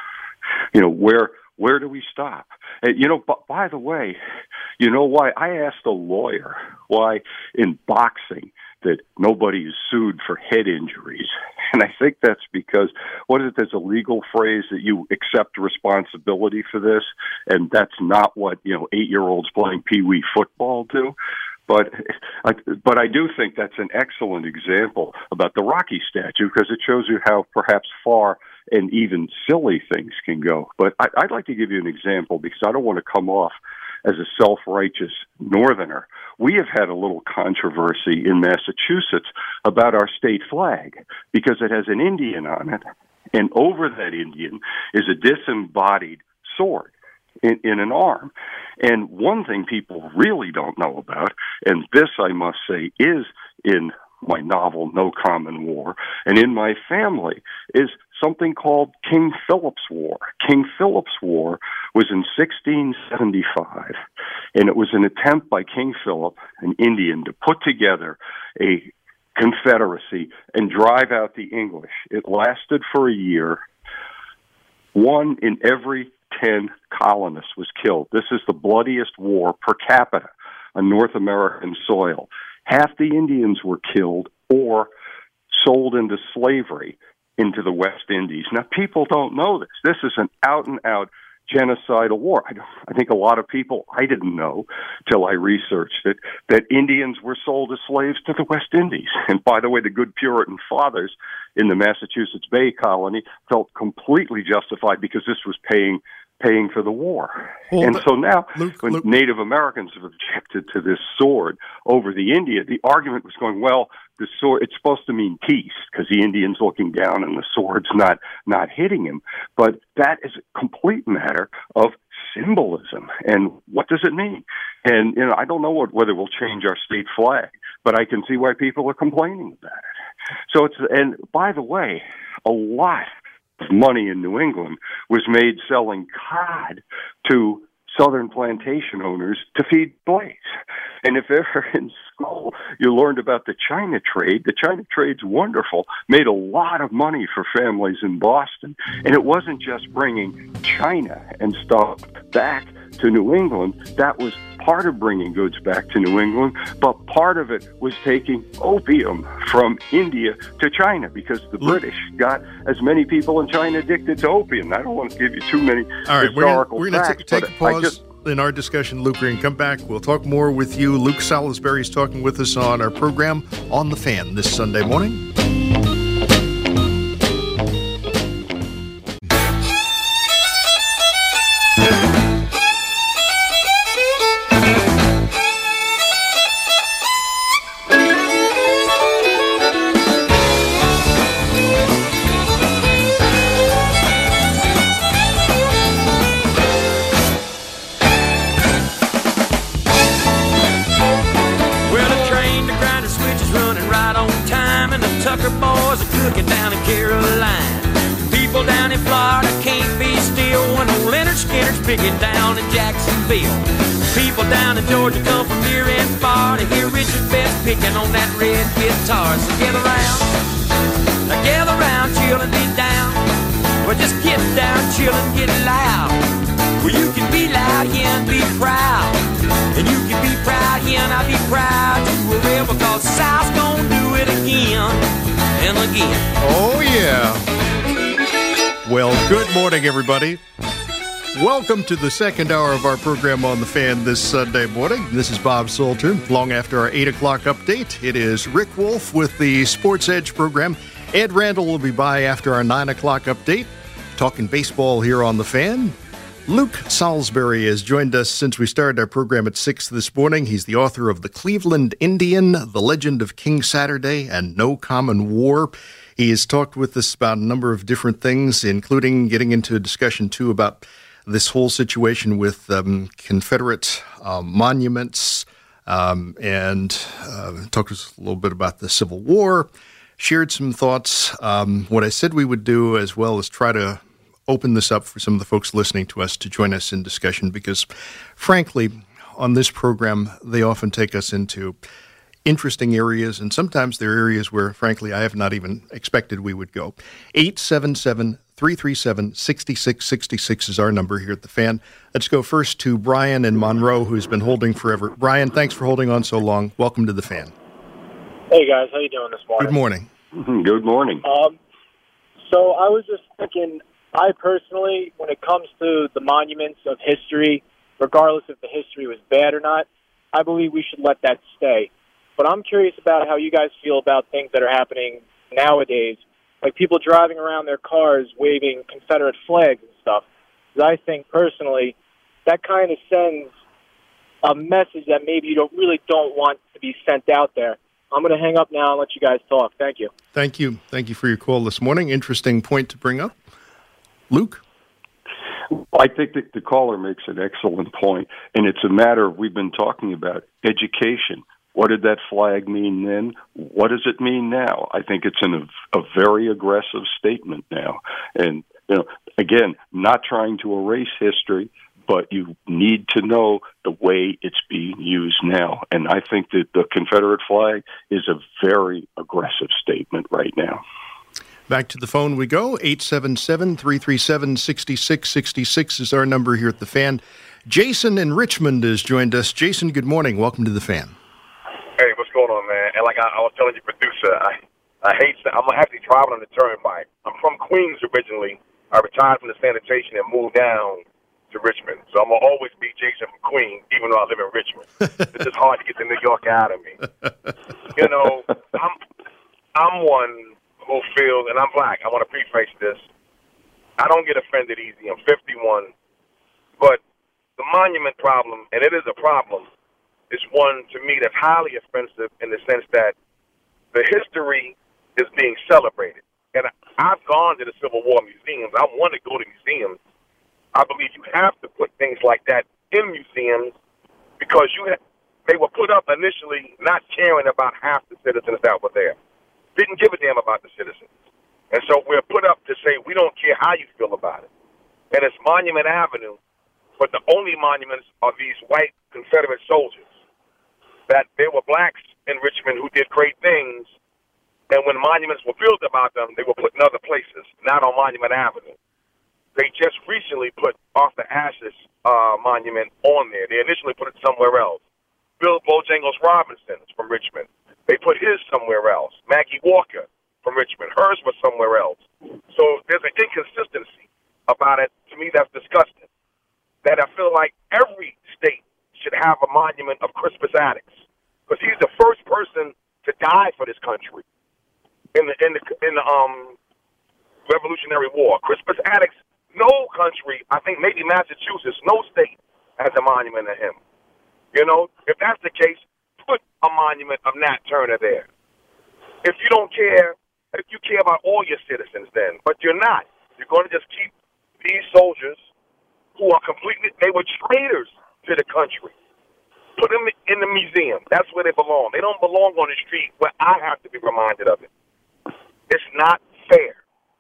Where do we stop? And, by the way, why? I asked a lawyer why in boxing that nobody is sued for head injuries. And I think that's because, there's a legal phrase that you accept responsibility for this, and that's not what, 8-year-olds playing peewee football do. But I do think that's an excellent example about the Rocky statue, because it shows you how perhaps far and even silly things can go. But I'd like to give you an example, because I don't want to come off as a self-righteous northerner. We have had a little controversy in Massachusetts about our state flag, because it has an Indian on it, and over that Indian is a disembodied sword in an arm. And one thing people really don't know about, and this, I must say, is in my novel, No Common War, and in my family, is something called King Philip's War. King Philip's War was in 1675, and it was an attempt by King Philip, an Indian, to put together a confederacy and drive out the English. It lasted for a year. 1 in every 10 colonists was killed. This is the bloodiest war per capita on North American soil. Half the Indians were killed or sold into slavery into the West Indies. Now, people don't know this. This is an out-and-out genocidal war. I think a lot of people, I didn't know till I researched it, that Indians were sold as slaves to the West Indies. And by the way, the good Puritan fathers in the Massachusetts Bay Colony felt completely justified because this was paying for the war. Well, and so now, when Native Americans have objected to this sword over the Indian, the argument was going, well, the sword, it's supposed to mean peace because the Indian's looking down and the sword's not hitting him. But that is a complete matter of symbolism. And what does it mean? And, I don't know whether we'll change our state flag, but I can see why people are complaining about it. So and by the way, a lot of money in New England was made selling cod to Southern plantation owners to feed slaves. And if ever in school you learned about the China trade trade's wonderful, made a lot of money for families in Boston. And it wasn't just bringing China and stuff back to New England. That was part of bringing goods back to New England, but part of it was taking opium from India to China because the British got as many people in China addicted to opium. I don't want to give you too many historical we're going to take a pause in our discussion, Luke. We're going to come back. We'll talk more with you. Luke Salisbury is talking with us on our program On the Fan this Sunday morning. Tucker boys are cooking down in Carolina. People down in Florida can't be still when old Leonard Skinner's picking down in Jacksonville. People down in Georgia come from near and far to hear Richard Best picking on that red guitar. So gather round, chill and be down. Well, just get down, chill and get loud. Well, you can be loud here and be proud. And you can be proud here and I'll be proud you will, because South's gonna do it again and again. Oh, yeah. Well, good morning, everybody. Welcome to the second hour of our program On the Fan this Sunday morning. This is Bob Salter. Long after our 8 o'clock update, it is Rick Wolf with the Sports Edge program. Ed Randall will be by after our 9 o'clock update, talking baseball here on the Fan. Luke Salisbury has joined us since we started our program at 6 this morning. He's the author of The Cleveland Indian, The Legend of King Saturday, and No Common War. He has talked with us about a number of different things, including getting into a discussion, too, about this whole situation with Confederate monuments, and talked to us a little bit about the Civil War, shared some thoughts. What I said we would do as well is try to open this up for some of the folks listening to us to join us in discussion, because frankly, on this program, they often take us into interesting areas, and sometimes they're areas where, frankly, I have not even expected we would go. 877-337-6666 is our number here at the Fan. Let's go first to Brian in Monroe, who's been holding forever. Brian, thanks for holding on so long. Welcome to the Fan. Hey, guys. How you doing this morning? Good morning. Good morning. So I was just thinking, I personally, when it comes to the monuments of history, regardless if the history was bad or not, I believe we should let that stay. But I'm curious about how you guys feel about things that are happening nowadays, like people driving around their cars waving Confederate flags and stuff. Because I think, personally, that kind of sends a message that maybe you don't want to be sent out there. I'm going to hang up now and let you guys talk. Thank you. Thank you. Thank you for your call this morning. Interesting point to bring up. Luke? I think that the caller makes an excellent point, and it's a matter we've been talking about education. What did that flag mean then? What does it mean now? I think it's a very aggressive statement now. And, again, not trying to erase history, but you need to know the way it's being used now. And I think that the Confederate flag is a very aggressive statement right now. Back to the phone we go. 877-337-6666 is our number here at the Fan. Jason in Richmond has joined us. Jason, good morning. Welcome to the Fan. Hey, what's going on, man? And like I was telling your producer, I hate that. I'm actually traveling on the turnpike. I'm from Queens originally. I retired from the sanitation and moved down to Richmond. So I'm going to always be Jason from Queens, even though I live in Richmond. It's just hard to get the New York out of me. I'm one who feels, and I'm black, I want to preface this, I don't get offended easy. I'm 51. But the monument problem, and it is a problem, is one, to me, that's highly offensive in the sense that the history is being celebrated. And I've gone to the Civil War museums. I want to go to museums. I believe you have to put things like that in museums because they were put up initially not caring about half the citizens that were there. Didn't give a damn about the citizens. And so we're put up to say we don't care how you feel about it. And it's Monument Avenue, but the only monuments are these white Confederate soldiers. That there were blacks in Richmond who did great things, and when monuments were built about them, they were put in other places, not on Monument Avenue. They just recently put Arthur Ashe's monument on there. They initially put it somewhere else. Bill Bojangles Robinson's from Richmond. They put his somewhere else. Maggie Walker from Richmond. Hers was somewhere else. So there's an inconsistency about it. To me, that's disgusting. That I feel like every state should have a monument of Crispus Attucks because he's the first person to die for this country in the Revolutionary War. Crispus Attucks, no country, I think maybe Massachusetts, no state has a monument to him. You know, if that's the case, put a monument of Nat Turner there. If you don't care, if you care about all your citizens then, but you're not. You're going to just keep these soldiers who are they were traitors to the country. Put them in the museum. That's where they belong. They don't belong on the street where I have to be reminded of it. It's not fair.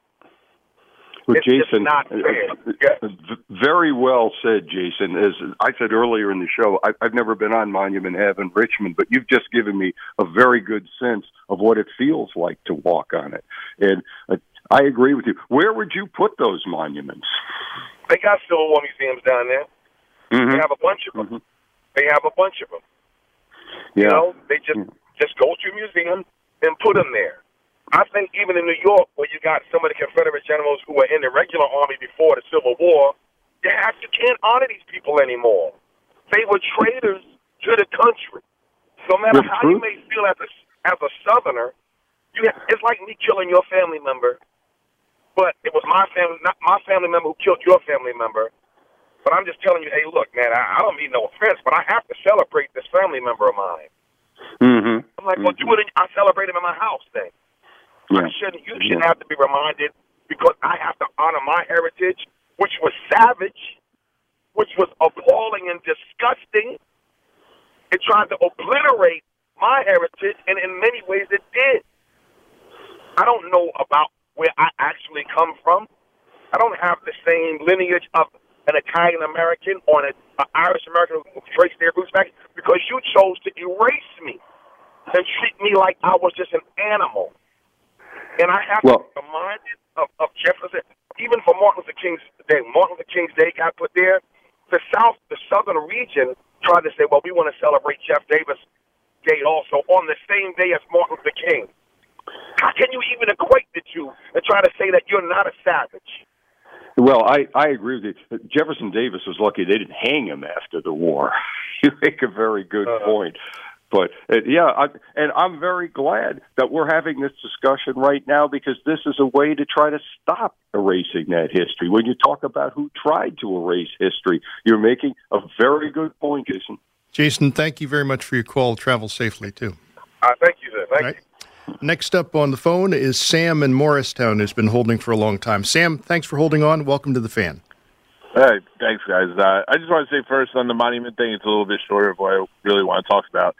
Well, it's Jason, just not fair. Yes. Very well said, Jason. As I said earlier in the show, I've never been on Monument Ave in Richmond, but you've just given me a very good sense of what it feels like to walk on it. And I agree with you. Where would you put those monuments? They got Civil War museums down there. Mm-hmm. They have a bunch of them. Mm-hmm. They have a bunch of them. Yeah. You know, they just go to a museum and put them there. I think even in New York, where you got some of the Confederate generals who were in the regular army before the Civil War, you can't honor these people anymore. They were traitors to the country. So no matter how you may feel as a Southerner, it's like me killing your family member, but it was my family, not my family member who killed your family member. But I'm just telling you, hey, look, man, I don't mean no offense, but I have to celebrate this family member of mine. Mm-hmm. I'm like, well, do it. I celebrate him in my house then. Yeah. You shouldn't have to be reminded because I have to honor my heritage, which was savage, which was appalling and disgusting. It tried to obliterate my heritage, and in many ways it did. I don't know about where I actually come from. I don't have the same lineage of an Italian-American or an Irish-American who traced their roots back because you chose to erase me and treat me like I was just an animal. And I have to be reminded of Jefferson, even for Martin Luther King's Day. Martin Luther King's Day got put there. The southern region tried to say, well, we want to celebrate Jeff Davis Day also on the same day as Martin Luther King. How can you even equate the two and try to say that you're not a savage? Well, I agree with you. Jefferson Davis was lucky they didn't hang him after the war. You make a very good point. But, I'm very glad that we're having this discussion right now because this is a way to try to stop erasing that history. When you talk about who tried to erase history, you're making a very good point, Jason. Jason, thank you very much for your call. Travel safely, too. Thank you, sir. Thank you. Next up on the phone is Sam in Morristown, who's been holding for a long time. Sam, thanks for holding on. Welcome to the Fan. Hey, thanks, guys. I just want to say first on the monument thing, it's a little bit shorter of what I really want to talk about.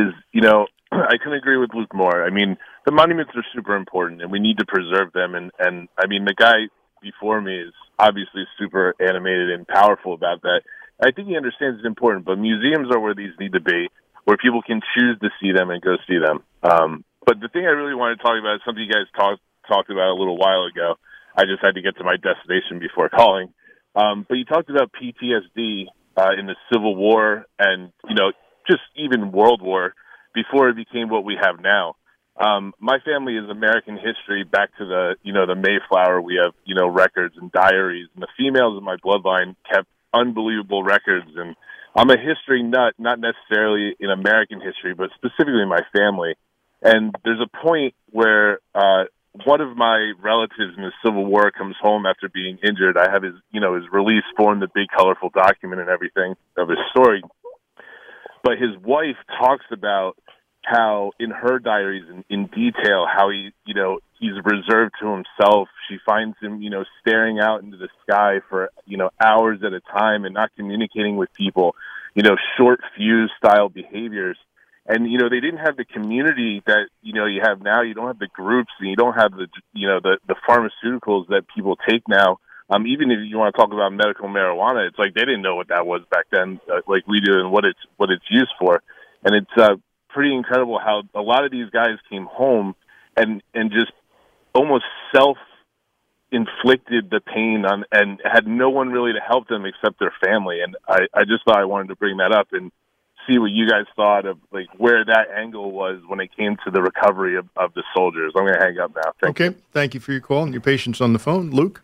I couldn't agree with Luke more. I mean, the monuments are super important, and we need to preserve them. And I mean, the guy before me is obviously super animated and powerful about that. I think he understands it's important, but museums are where these need to be, where people can choose to see them and go see them. But the thing I really want to talk about is something you guys talked about a little while ago. I just had to get to my destination before calling. But you talked about PTSD in the Civil War and, just even World War before it became what we have now. My family is American history back to the Mayflower. We have, records and diaries, and the females in my bloodline kept unbelievable records. And I'm a history nut, not necessarily in American history, but specifically in my family. And there's a point where one of my relatives in the Civil War comes home after being injured. I have his release form, the big colorful document and everything of his story. But his wife talks about how in her diaries in detail how he's reserved to himself. She finds him, staring out into the sky for, hours at a time and not communicating with people, short fuse style behaviors. And, they didn't have the community that, you have now. You don't have the groups, and you don't have the pharmaceuticals that people take now. Even if you want to talk about medical marijuana, it's like they didn't know what that was back then, like we do, and what it's used for. And it's pretty incredible how a lot of these guys came home and just almost self-inflicted the pain on, and had no one really to help them except their family. And I just thought I wanted to bring that up and see what you guys thought of, like, where that angle was when it came to the recovery of the soldiers. I'm going to hang up now. Thank you for your call and your patience on the phone. Luke?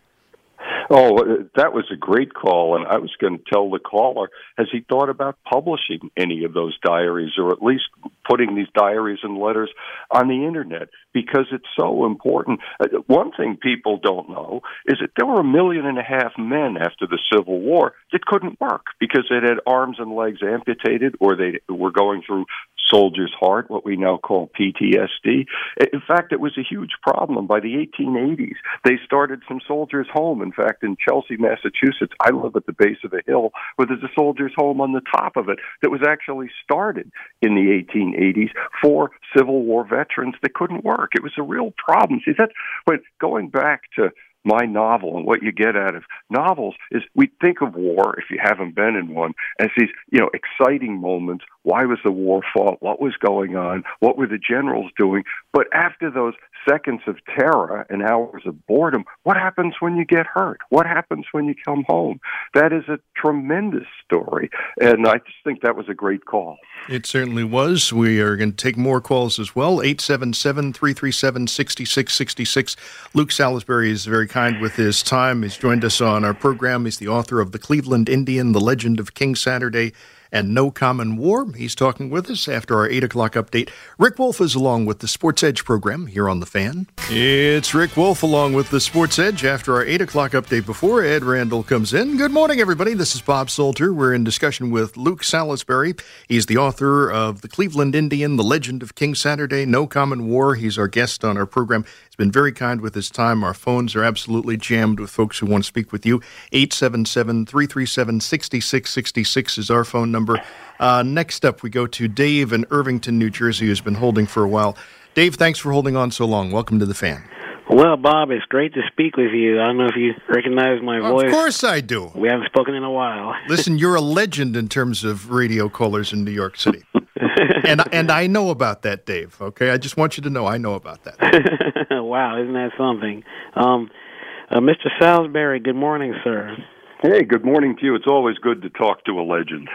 Oh, that was a great call, and I was going to tell the caller, has he thought about publishing any of those diaries, or at least putting these diaries and letters on the Internet, because it's so important. One thing people don't know is that there were 1.5 million men after the Civil War that couldn't work because they had arms and legs amputated, or they were going through soldier's heart, what we now call PTSD. In fact, it was a huge problem. By the 1880s, they started some soldiers' home. In fact, in Chelsea, Massachusetts, I live at the base of a hill where there's a soldiers' home on the top of it that was actually started in the 1880s for Civil War veterans that couldn't work. It was a real problem. See, but going back to my novel, and what you get out of novels is we think of war, if you haven't been in one, as these, exciting moments. Why was the war fought? What was going on? What were the generals doing? But after those seconds of terror and hours of boredom, what happens when you get hurt? What happens when you come home? That is a tremendous story, and I just think that was a great call. It certainly was. We are going to take more calls as well. 877-337-6666. Luke Salisbury is very kind with his time. He's joined us on our program. He's the author of The Cleveland Indian, The Legend of King Saturday, and No Common War. He's talking with us after our 8 o'clock update. Rick Wolf is along with the Sports Edge program here on The Fan. It's Rick Wolf along with the Sports Edge after our 8 o'clock update before Ed Randall comes in. Good morning, everybody. This is Bob Salter. We're in discussion with Luke Salisbury. He's the author of The Cleveland Indian, The Legend of King Saturday, No Common War. He's our guest on our program. He's been very kind with his time. Our phones are absolutely jammed with folks who want to speak with you. 877-337-6666 is our phone number. Next up, we go to Dave in Irvington, New Jersey, who's been holding for a while. Dave, thanks for holding on so long. Welcome to The Fan. Well, Bob, it's great to speak with you. I don't know if you recognize my voice. Of course I do. We haven't spoken in a while. Listen, you're a legend in terms of radio callers in New York City. and I know about that, Dave, okay? I just want you to know I know about that. Wow, isn't that something? Mr. Salisbury, good morning, sir. Hey, good morning to you. It's always good to talk to a legend.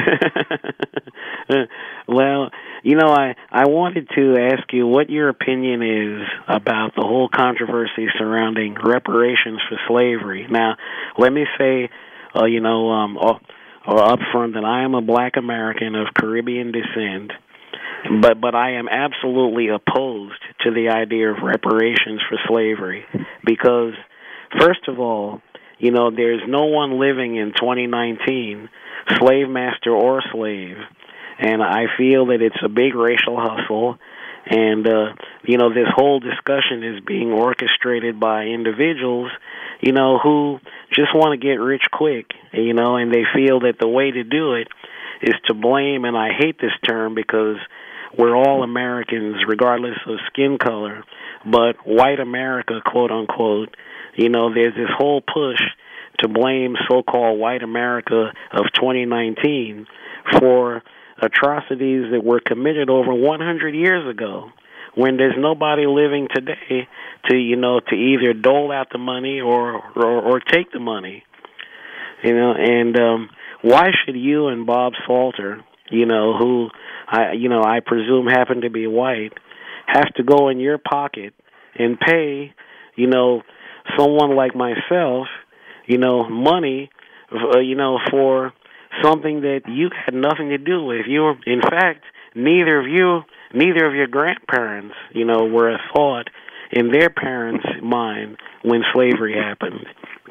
Well, I wanted to ask you what your opinion is about the whole controversy surrounding reparations for slavery. Now, let me say, up front that I am a black American of Caribbean descent, but I am absolutely opposed to the idea of reparations for slavery because, first of all, there's no one living in 2019, slave master or slave, and I feel that it's a big racial hustle, and, this whole discussion is being orchestrated by individuals, who just want to get rich quick, and they feel that the way to do it is to blame, and I hate this term because we're all Americans regardless of skin color, but white America, quote unquote, there's this whole push to blame so-called white America of 2019 for atrocities that were committed over 100 years ago, when there's nobody living today to either dole out the money or take the money. And why should you and Bob Salter, who I presume happen to be white, have to go in your pocket and pay, someone like myself, money, for something that you had nothing to do with? In fact, neither of your grandparents, were a thought in their parents' mind when slavery happened.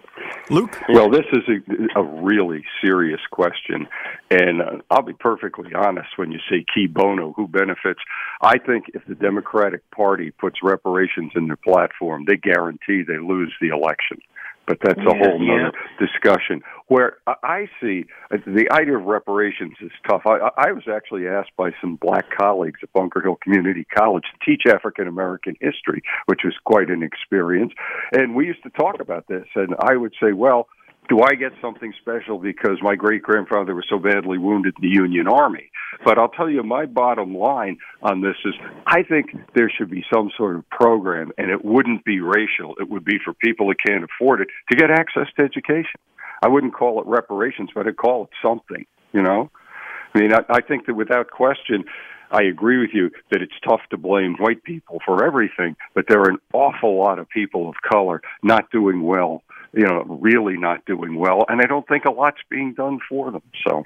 Luke? Well, this is a really serious question, and I'll be perfectly honest when you say key bono, who benefits. I think if the Democratic Party puts reparations in their platform, they guarantee they lose the election. But that's a whole nother discussion. Where I see the idea of reparations is tough. I was actually asked by some black colleagues at Bunker Hill Community College to teach African American history, which was quite an experience. And we used to talk about this, and I would say, well, do I get something special because my great-grandfather was so badly wounded in the Union Army? But I'll tell you, my bottom line on this is I think there should be some sort of program, and it wouldn't be racial. It would be for people that can't afford it to get access to education. I wouldn't call it reparations, but I'd call it something, you know? I mean, I think that without question, I agree with you that it's tough to blame white people for everything, but there are an awful lot of people of color not doing well, you know, really not doing well, and I don't think a lot's being done for them. So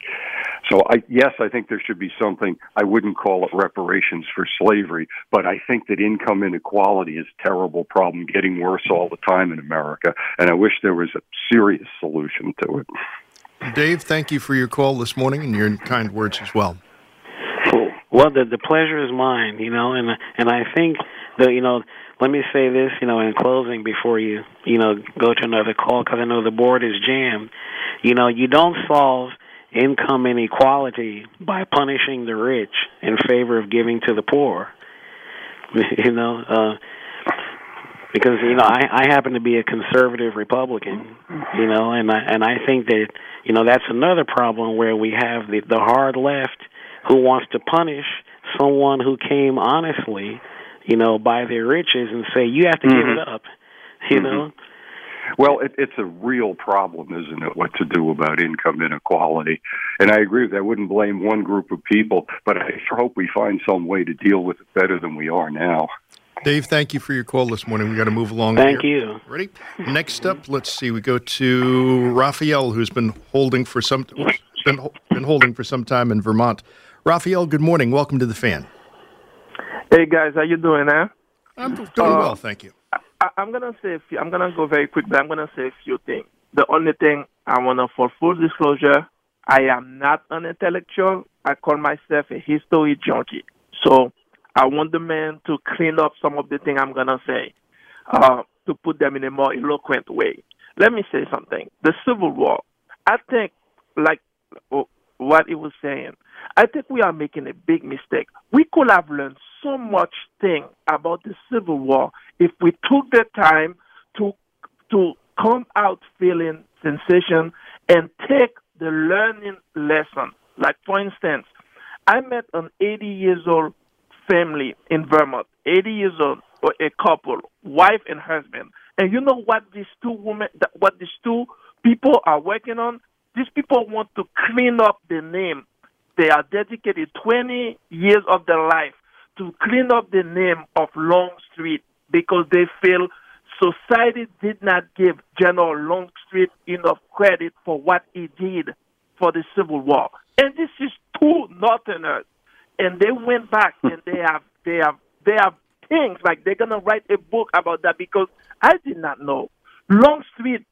yes, I think there should be something. I wouldn't call it reparations for slavery, but I think that income inequality is a terrible problem, getting worse all the time in America, and I wish there was a serious solution to it. Dave, thank you for your call this morning and your kind words as well. Well, the pleasure is mine, you know, and I think that, you know, let me say this, you know, in closing before you go to another call, because I know the board is jammed. You know, you don't solve income inequality by punishing the rich in favor of giving to the poor. You know, because, you know, I happen to be a conservative Republican, you know, and I think that, you know, that's another problem where we have the hard left who wants to punish someone who came honestly, you know, by their riches and say, you have to give it up, you know? Well, it's a real problem, isn't it, what to do about income inequality? And I agree with that. I wouldn't blame one group of people, but I sure hope we find some way to deal with it better than we are now. Dave, thank you for your call this morning. We got to move along. Thank you. Ready? Next up, let's see. We go to Raphael, who's been holding for some time in Vermont. Raphael, good morning. Welcome to The Fan. Hey, guys. How you doing, huh? I'm doing well, thank you. I'm going to say I'm going to go very quick, but I'm going to say a few things. The only thing I want to, for full disclosure, I am not an intellectual. I call myself a history junkie. So I want the man to clean up some of the things I'm going to say, to put them in a more eloquent way. Let me say something. The Civil War, I think, like what he was saying, I think we are making a big mistake. We could have learned so much thing about the Civil War if we took the time to come out feeling sensation and take the learning lesson. Like, for instance, I met an 80-years-old family in Vermont, 80 years old, a couple, wife and husband. And you know what these two people are working on? These people want to clean up the name. They are dedicated 20 years of their life to clean up the name of Longstreet because they feel society did not give General Longstreet enough credit for what he did for the Civil War. And this is two Northerners. And they went back and they have things like they're gonna write a book about that because I did not know. Longstreet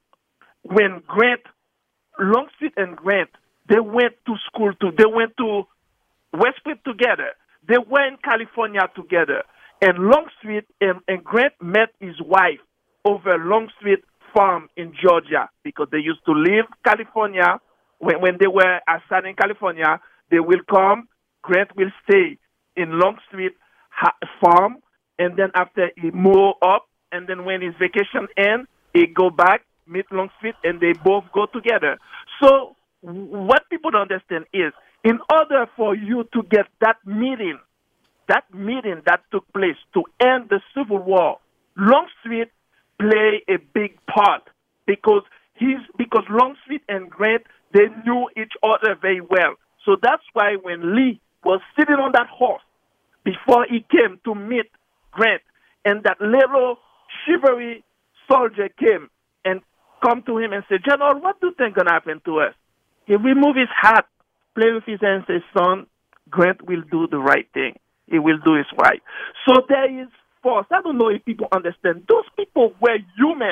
and Grant, they went to school they went to West Point together. They were in California together. And Longstreet and Grant met his wife over Longstreet farm in Georgia because they used to leave California. When they were outside in California, they will come. Grant will stay in Longstreet farm, and then after he move up, and then when his vacation ends, he go back, meet Longstreet, and they both go together. So what people don't understand is, in order for you to get that meeting that took place to end the Civil War, Longstreet play a big part because Longstreet and Grant, they knew each other very well. So that's why when Lee was sitting on that horse before he came to meet Grant, and that little chivalry soldier came and come to him and said, General, what do you think going to happen to us? He removed his hat, play with his hand, and said, son, Grant will do the right thing. He will do his right. So there is force. I don't know if people understand. Those people were human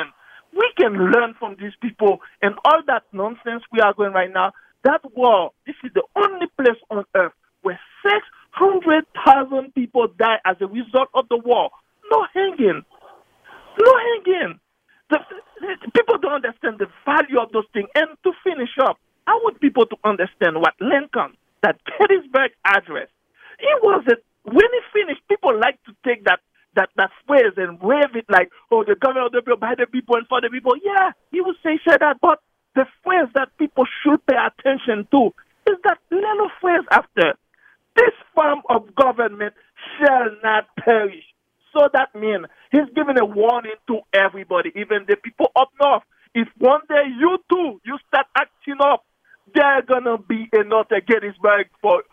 We can learn from these people and all that nonsense we are going right now. That war, this is the only place on earth where 600,000 people die as a result of the war. No hanging. No hanging. The people don't understand the value of those things. And to finish up, I want people to understand what Lincoln, that Gettysburg Address, when he finished, people like to take that phrase and wave it like, oh, the government of the people, by the people, and for the people. Yeah, he would say that, but the phrase that people should pay attention to is that little phrase after, this form of government shall not perish. So that means he's giving a warning to everybody, even the people up north. If one day you start acting up, there's going to be another Gettysburg.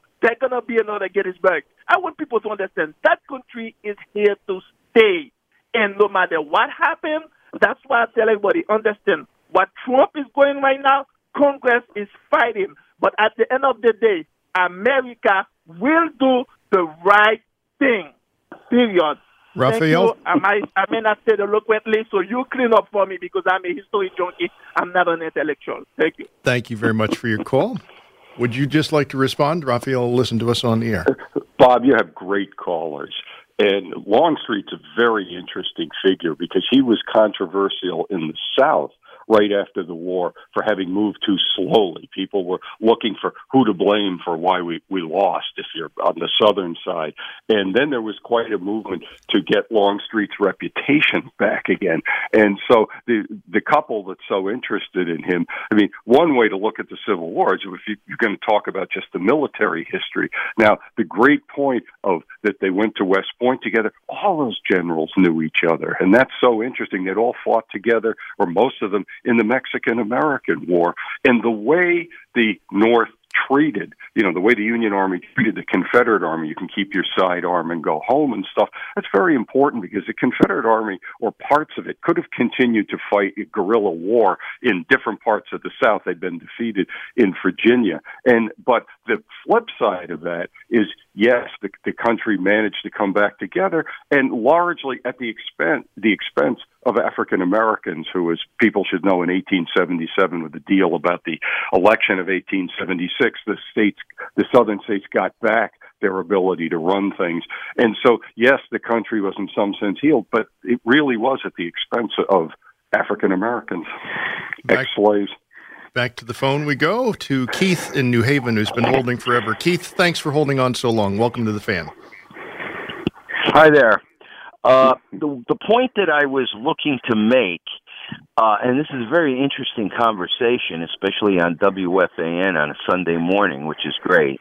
I want people to understand that country is here to stay. And no matter what happens, that's why I tell everybody, understand, what Trump is going right now, Congress is fighting. But at the end of the day, America will do the right thing. Period. Raphael? I may not say it eloquently, so you clean up for me because I'm a history junkie. I'm not an intellectual. Thank you. Thank you very much for your call. Would you just like to respond? Raphael, listen to us on the air. Bob, you have great callers. And Longstreet's a very interesting figure because he was controversial in the South right after the war for having moved too slowly. People were looking for who to blame for why we lost if you're on the southern side. And then there was quite a movement to get Longstreet's reputation back again. And so the couple that's so interested in him, I mean, one way to look at the Civil War is if you're going to talk about just the military history. Now, the great point of that they went to West Point together, all those generals knew each other. And that's so interesting. They'd all fought together, or most of them, in the Mexican-American War. And the way the North treated, the way the Union Army treated the Confederate Army, you can keep your sidearm and go home and stuff, that's very important because the Confederate Army, or parts of it, could have continued to fight a guerrilla war in different parts of the South. They'd been defeated in Virginia. But the flip side of that is, yes, the country managed to come back together, and largely at the expense of African Americans, who, as people should know, in 1877, with the deal about the election of 1876, the southern states got back their ability to run things. And so, yes, the country was in some sense healed, but it really was at the expense of African Americans, ex-slaves. Back to the phone we go to Keith in New Haven, who's been holding forever. Keith, thanks for holding on so long. Welcome to the Fan. Hi there. The point that I was looking to make, and this is a very interesting conversation, especially on WFAN on a Sunday morning, which is great,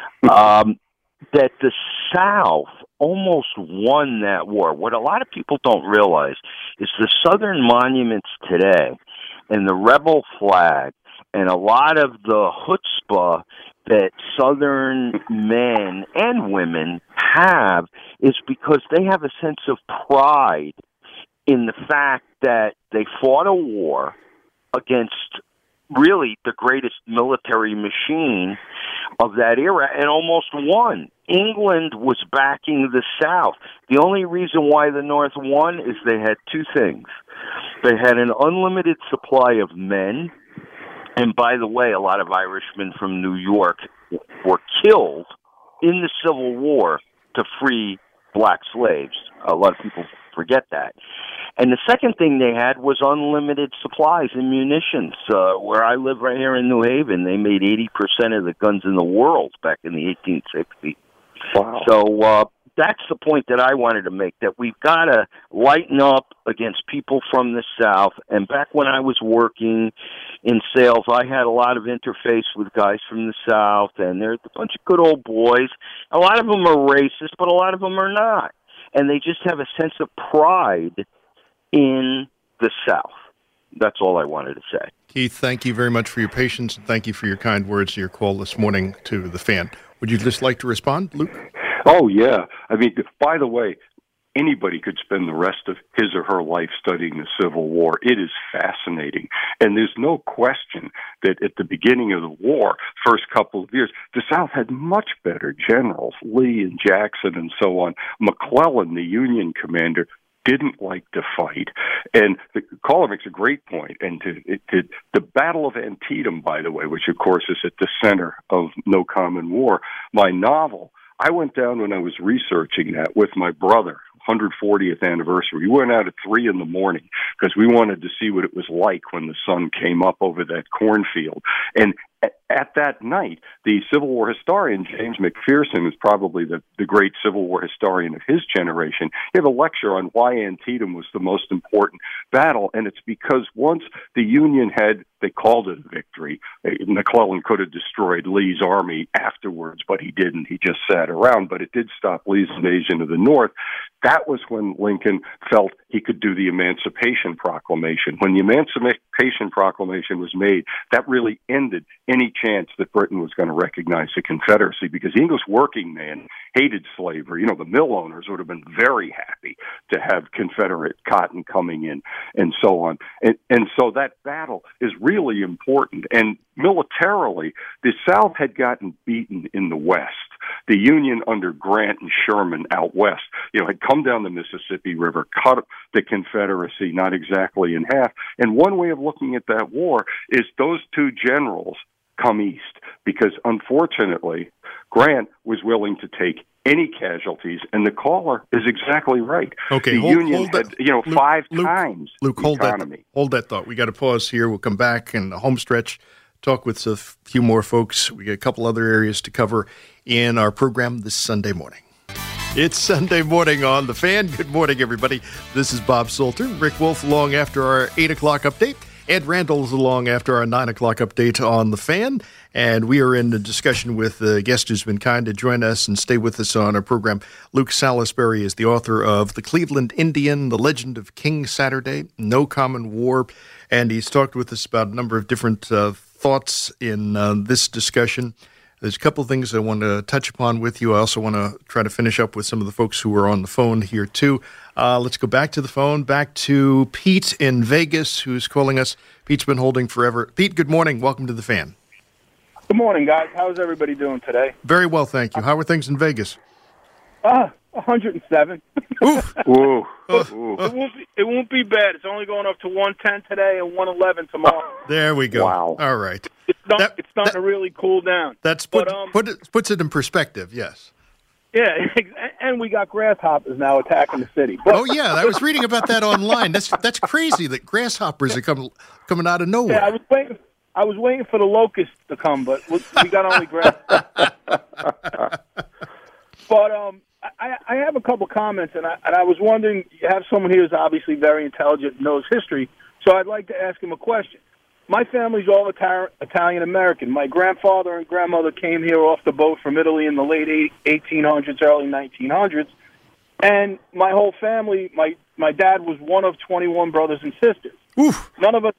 that the South almost won that war. What a lot of people don't realize is the Southern monuments today and the rebel flag and a lot of the chutzpah that Southern men and women have is because they have a sense of pride in the fact that they fought a war against really the greatest military machine of that era and almost won. England was backing the South. The only reason why the North won is they had two things. They had an unlimited supply of men, and by the way, a lot of Irishmen from New York were killed in the Civil War to free black slaves. A lot of people forget that. And the second thing they had was unlimited supplies and munitions. Where I live right here in New Haven, they made 80% of the guns in the world back in the 1860s. Wow. So that's the point that I wanted to make, that we've got to lighten up against people from the South. And back when I was working in sales, I had a lot of interface with guys from the South, and they're a bunch of good old boys. A lot of them are racist, but a lot of them are not. And they just have a sense of pride in the South. That's all I wanted to say. Keith, thank you very much for your patience, and thank you for your kind words to your call this morning to the Fan. Would you just like to respond, Luke? Oh, yeah. I mean, by the way, anybody could spend the rest of his or her life studying the Civil War. It is fascinating. And there's no question that at the beginning of the war, first couple of years, the South had much better generals, Lee and Jackson and so on. McClellan, the Union commander, didn't like to fight. And the caller makes a great point. And the Battle of Antietam, by the way, which of course is at the center of No Common War, my novel, I went down when I was researching that with my brother. 140th anniversary. We went out at 3 a.m. because we wanted to see what it was like when the sun came up over that cornfield. And at that night, the Civil War historian, James McPherson, is probably the great Civil War historian of his generation, gave a lecture on why Antietam was the most important battle. And it's because once the Union had, they called it a victory. McClellan could have destroyed Lee's army afterwards, but he didn't. He just sat around. But it did stop Lee's invasion of the North. That was when Lincoln felt he could do the Emancipation Proclamation. When the Emancipation Proclamation was made, that really ended any chance that Britain was going to recognize the Confederacy, because the English working man hated slavery. You know, the mill owners would have been very happy to have Confederate cotton coming in and so on. And so that battle is really important. And militarily, the South had gotten beaten in the West. The Union under Grant and Sherman out west, had come down the Mississippi River, cut the Confederacy not exactly in half. And one way of looking at that war is those two generals come east, because unfortunately, Grant was willing to take any casualties, and the caller is exactly right. Okay, the Union had, Luke, 5 times Luke, the hold economy. Hold that thought. We got to pause here. We'll come back in the home stretch, talk with a few more folks. We got a couple other areas to cover in our program this Sunday morning. It's Sunday morning on The Fan. Good morning, everybody. This is Bob Salter. Rick Wolf along after our 8 o'clock update. Ed Randall's along after our 9 o'clock update on The Fan. And we are in a discussion with a guest who's been kind to join us and stay with us on our program. Luke Salisbury is the author of The Cleveland Indian, The Legend of King Saturday, No Common War. And he's talked with us about a number of different thoughts in this discussion. There's a couple of things I want to touch upon with you. I also want to try to finish up with some of the folks who are on the phone here, too. Let's go back to the phone, back to Pete in Vegas, who's calling us. Pete's been holding forever. Pete, good morning. Welcome to The Fan. Good morning, guys. How's everybody doing today? Very well, thank you. How are things in Vegas? 107. Oof. Ooh. It won't be bad. It's only going up to 110 today and 111 tomorrow. There we go. Wow. All right. It's starting to really cool down. Puts it in perspective, yes. Yeah, and we got grasshoppers now attacking the city. But, oh, yeah, I was reading about that online. That's crazy that grasshoppers are coming out of nowhere. Yeah, I was waiting for the locusts to come, but we got only grasshoppers. But I have a couple comments, and I was wondering, you have someone here who's obviously very intelligent and knows history, so I'd like to ask him a question. My family's all Italian-American. My grandfather and grandmother came here off the boat from Italy in the late 1800s, early 1900s, and my whole family, my dad was one of 21 brothers and sisters. Oof.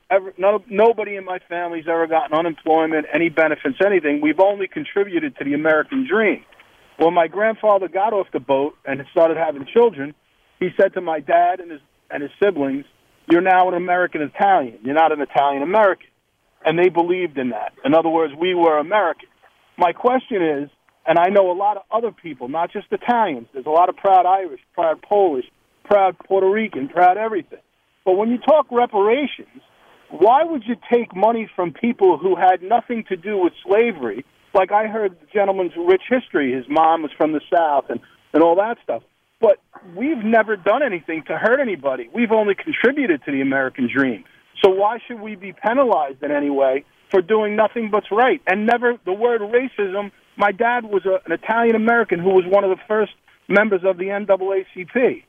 Nobody in my family's ever gotten unemployment, any benefits, anything. We've only contributed to the American dream. When my grandfather got off the boat and started having children, he said to my dad and his siblings, "You're now an American Italian. You're not an Italian American." And they believed in that. In other words, we were American. My question is, and I know a lot of other people, not just Italians. There's a lot of proud Irish, proud Polish, proud Puerto Rican, proud everything. But when you talk reparations, why would you take money from people who had nothing to do with slavery? Like I heard the gentleman's rich history. His mom was from the South and all that stuff. But we've never done anything to hurt anybody. We've only contributed to the American dream. So why should we be penalized in any way for doing nothing but's right? And never the word racism. My dad was an Italian-American who was one of the first members of the NAACP.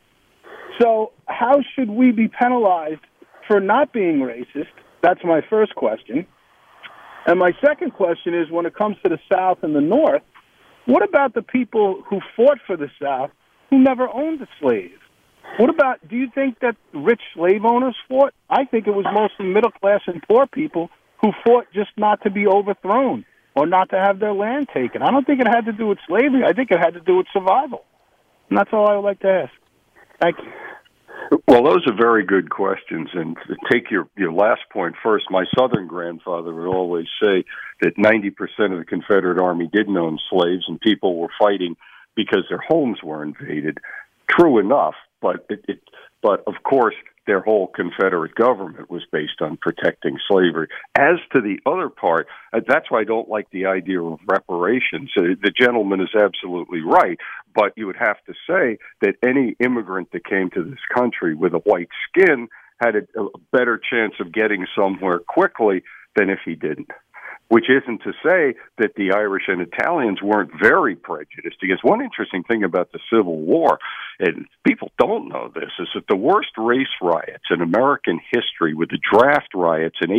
So how should we be penalized for not being racist? That's my first question. And my second question is, when it comes to the South and the North, what about the people who fought for the South who never owned a slave? What about, do you think that rich slave owners fought? I think it was mostly middle class and poor people who fought just not to be overthrown or not to have their land taken. I don't think it had to do with slavery. I think it had to do with survival. And that's all I would like to ask. Thank you. Well, those are very good questions. And to take your last point first, my Southern grandfather would always say that 90% of the Confederate Army didn't own slaves and people were fighting because their homes were invaded. True enough, but But, of course, their whole Confederate government was based on protecting slavery. As to the other part, that's why I don't like the idea of reparations. The gentleman is absolutely right, but you would have to say that any immigrant that came to this country with a white skin had a better chance of getting somewhere quickly than if he didn't. Which isn't to say that the Irish and Italians weren't very prejudiced. Because one interesting thing about the Civil War, and people don't know this, is that the worst race riots in American history were the draft riots in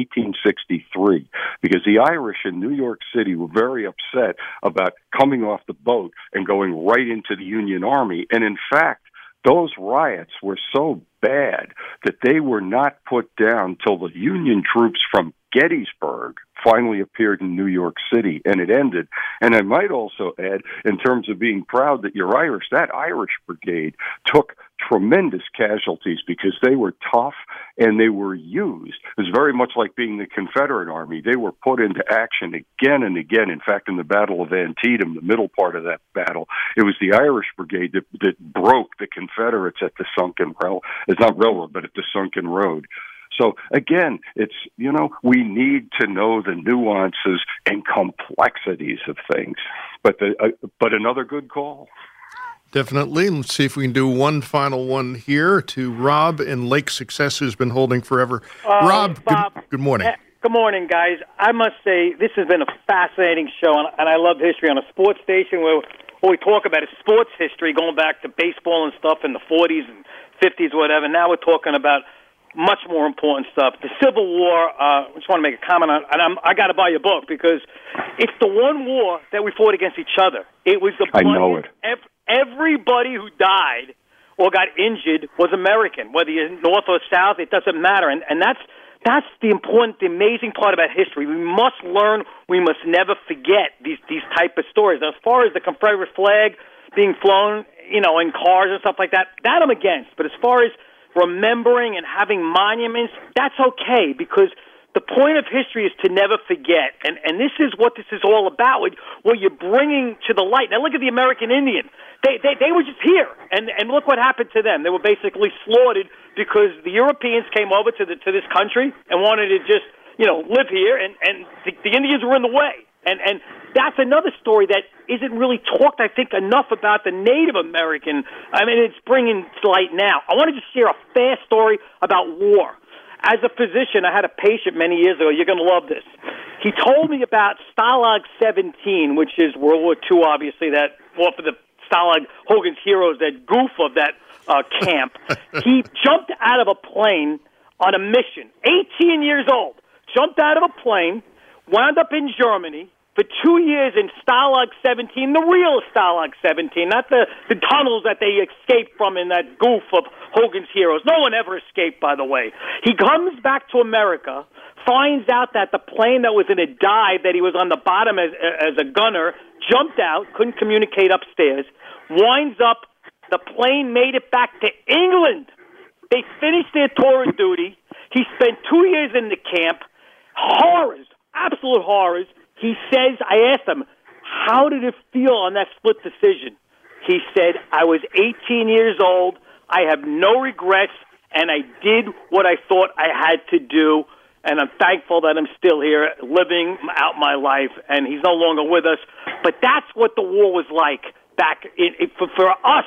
1863, because the Irish in New York City were very upset about coming off the boat and going right into the Union Army. And in fact, those riots were so bad that they were not put down till the Union troops from Gettysburg finally appeared in New York City, and it ended. And I might also add, in terms of being proud that you're Irish, that Irish brigade took tremendous casualties because they were tough and they were used. It was very much like being the Confederate Army. They were put into action again and again. In fact, in the Battle of Antietam, the middle part of that battle, it was the Irish brigade that broke the Confederates at the sunken railroad. It's not railroad, but at the sunken road. So, again, it's, we need to know the nuances and complexities of things. But another good call. Definitely. Let's see if we can do one final one here to Rob in Lake Success, who's been holding forever. Rob, good morning. Good morning, guys. I must say, this has been a fascinating show, and I love history on a sports station where what we talk about is sports history going back to baseball and stuff in the 40s and 50s, whatever. Now we're talking about much more important stuff. The Civil War, I just want to make a comment on, and I got to buy your book because it's the one war that we fought against each other. It was the bloody, I know it. Everybody who died or got injured was American, whether you're North or South, it doesn't matter. And that's the important, the amazing part about history. We must learn, we must never forget these type of stories. Now, as far as the Confederate flag being flown, in cars and stuff like that I'm against. But as far as remembering and having monuments, that's okay, because the point of history is to never forget. And this is what this is all about, what you're bringing to the light. Now look at the American Indian. They were just here, and look what happened to them. They were basically slaughtered because the Europeans came over to this country and wanted to just, live here, and the Indians were in the way. And that's another story that isn't really talked, I think, enough about the Native American. I mean, it's bringing to light now. I want to just share a fast story about war. As a physician, I had a patient many years ago. You're going to love this. He told me about Stalag 17, which is World War II, obviously, that off of the Stalag, Hogan's Heroes, that goof of that camp. He jumped out of a plane on a mission, 18 years old, jumped out of a plane, wound up in Germany for 2 years in Stalag 17, the real Stalag 17, not the tunnels that they escaped from in that goof of Hogan's Heroes. No one ever escaped, by the way. He comes back to America, finds out that the plane that was in a dive, that he was on the bottom as a gunner, jumped out, couldn't communicate upstairs, winds up, the plane made it back to England. They finished their tour of duty. He spent 2 years in the camp. Horrors, absolute horrors. He says, I asked him, how did it feel on that split decision? He said, I was 18 years old. I have no regrets, and I did what I thought I had to do, and I'm thankful that I'm still here living out my life, and he's no longer with us. But that's what the war was like back for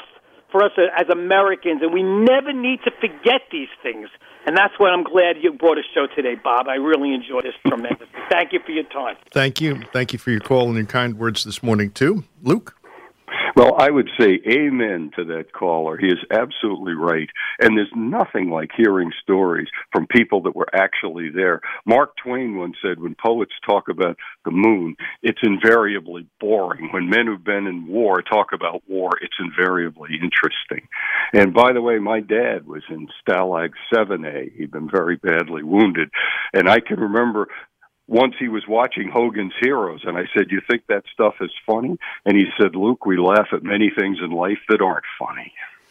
us as Americans, and we never need to forget these things. And that's why I'm glad you brought a show today, Bob. I really enjoyed this tremendously. Thank you for your time. Thank you. Thank you for your call and your kind words this morning, too. Luke? Well, I would say amen to that caller. He is absolutely right. And there's nothing like hearing stories from people that were actually there. Mark Twain once said, when poets talk about the moon, it's invariably boring. When men who've been in war talk about war, it's invariably interesting. And by the way, my dad was in Stalag 7A. He'd been very badly wounded. And I can remember once he was watching Hogan's Heroes, and I said, you think that stuff is funny? And he said, Luke, we laugh at many things in life that aren't funny.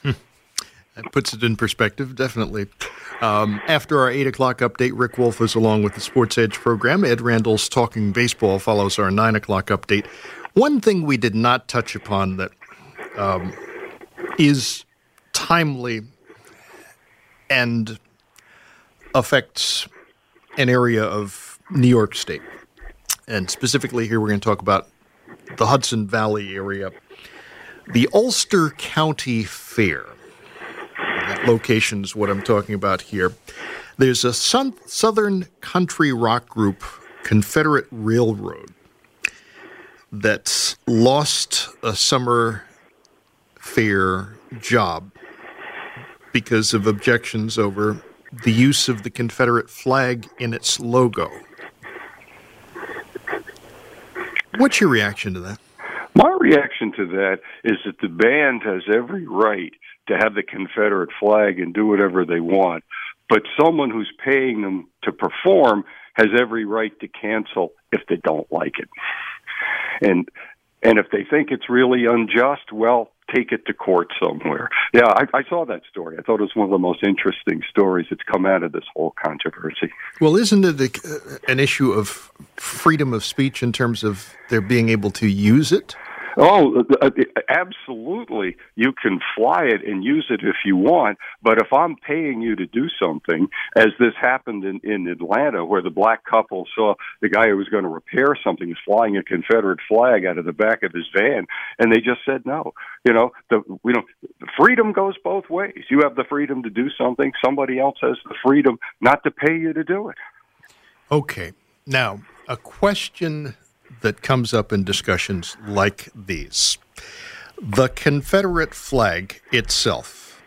That puts it in perspective, definitely. After our 8 o'clock update, Rick Wolf is along with the Sports Edge program. Ed Randall's Talking Baseball follows our 9 o'clock update. One thing we did not touch upon that is timely and affects an area of New York State. And specifically here we're going to talk about the Hudson Valley area. The Ulster County Fair. That location is what I'm talking about here. There's a Southern country rock group, Confederate Railroad, that's lost a summer fair job because of objections over the use of the Confederate flag in its logo. What's your reaction to that? My reaction to that is that the band has every right to have the Confederate flag and do whatever they want, but someone who's paying them to perform has every right to cancel if they don't like it. And if they think it's really unjust, well, take it to court somewhere. Yeah, I saw that story. I thought it was one of the most interesting stories that's come out of this whole controversy. Well, isn't it an issue of freedom of speech in terms of their being able to use it? Oh, absolutely. You can fly it and use it if you want, but if I'm paying you to do something, as this happened in Atlanta, where the black couple saw the guy who was going to repair something is flying a Confederate flag out of the back of his van, and they just said no. The freedom goes both ways. You have the freedom to do something. Somebody else has the freedom not to pay you to do it. Okay. Now, a question that comes up in discussions like these. The Confederate flag itself,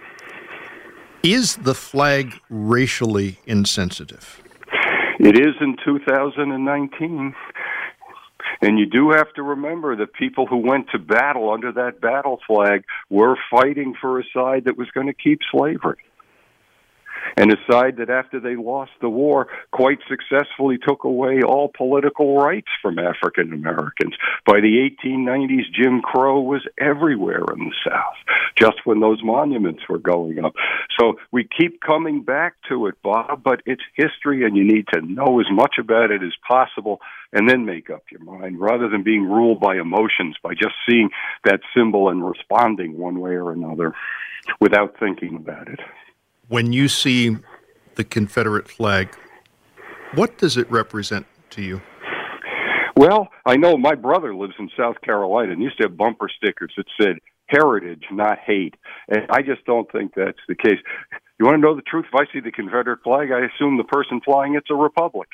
is the flag racially insensitive? It is in 2019. And you do have to remember that people who went to battle under that battle flag were fighting for a side that was going to keep slavery. And a side that after they lost the war quite successfully took away all political rights from African Americans. By the 1890s, Jim Crow was everywhere in the South, just when those monuments were going up. So we keep coming back to it, Bob, but it's history and you need to know as much about it as possible and then make up your mind, rather than being ruled by emotions, by just seeing that symbol and responding one way or another without thinking about it. When you see the Confederate flag, what does it represent to you? Well, I know my brother lives in South Carolina and used to have bumper stickers that said, heritage, not hate. And I just don't think that's the case. You want to know the truth? If I see the Confederate flag, I assume the person flying it's a Republican.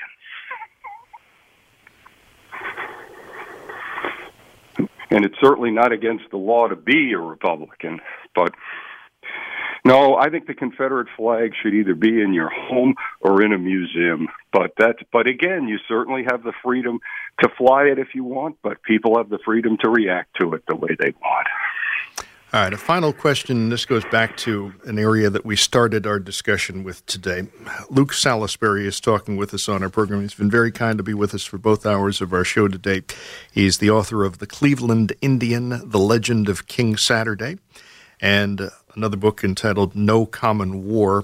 And it's certainly not against the law to be a Republican, but no, I think the Confederate flag should either be in your home or in a museum. But again, you certainly have the freedom to fly it if you want, but people have the freedom to react to it the way they want. All right, a final question. This goes back to an area that we started our discussion with today. Luke Salisbury is talking with us on our program. He's been very kind to be with us for both hours of our show today. He's the author of The Cleveland Indian, The Legend of King Saturday, and another book entitled No Common War.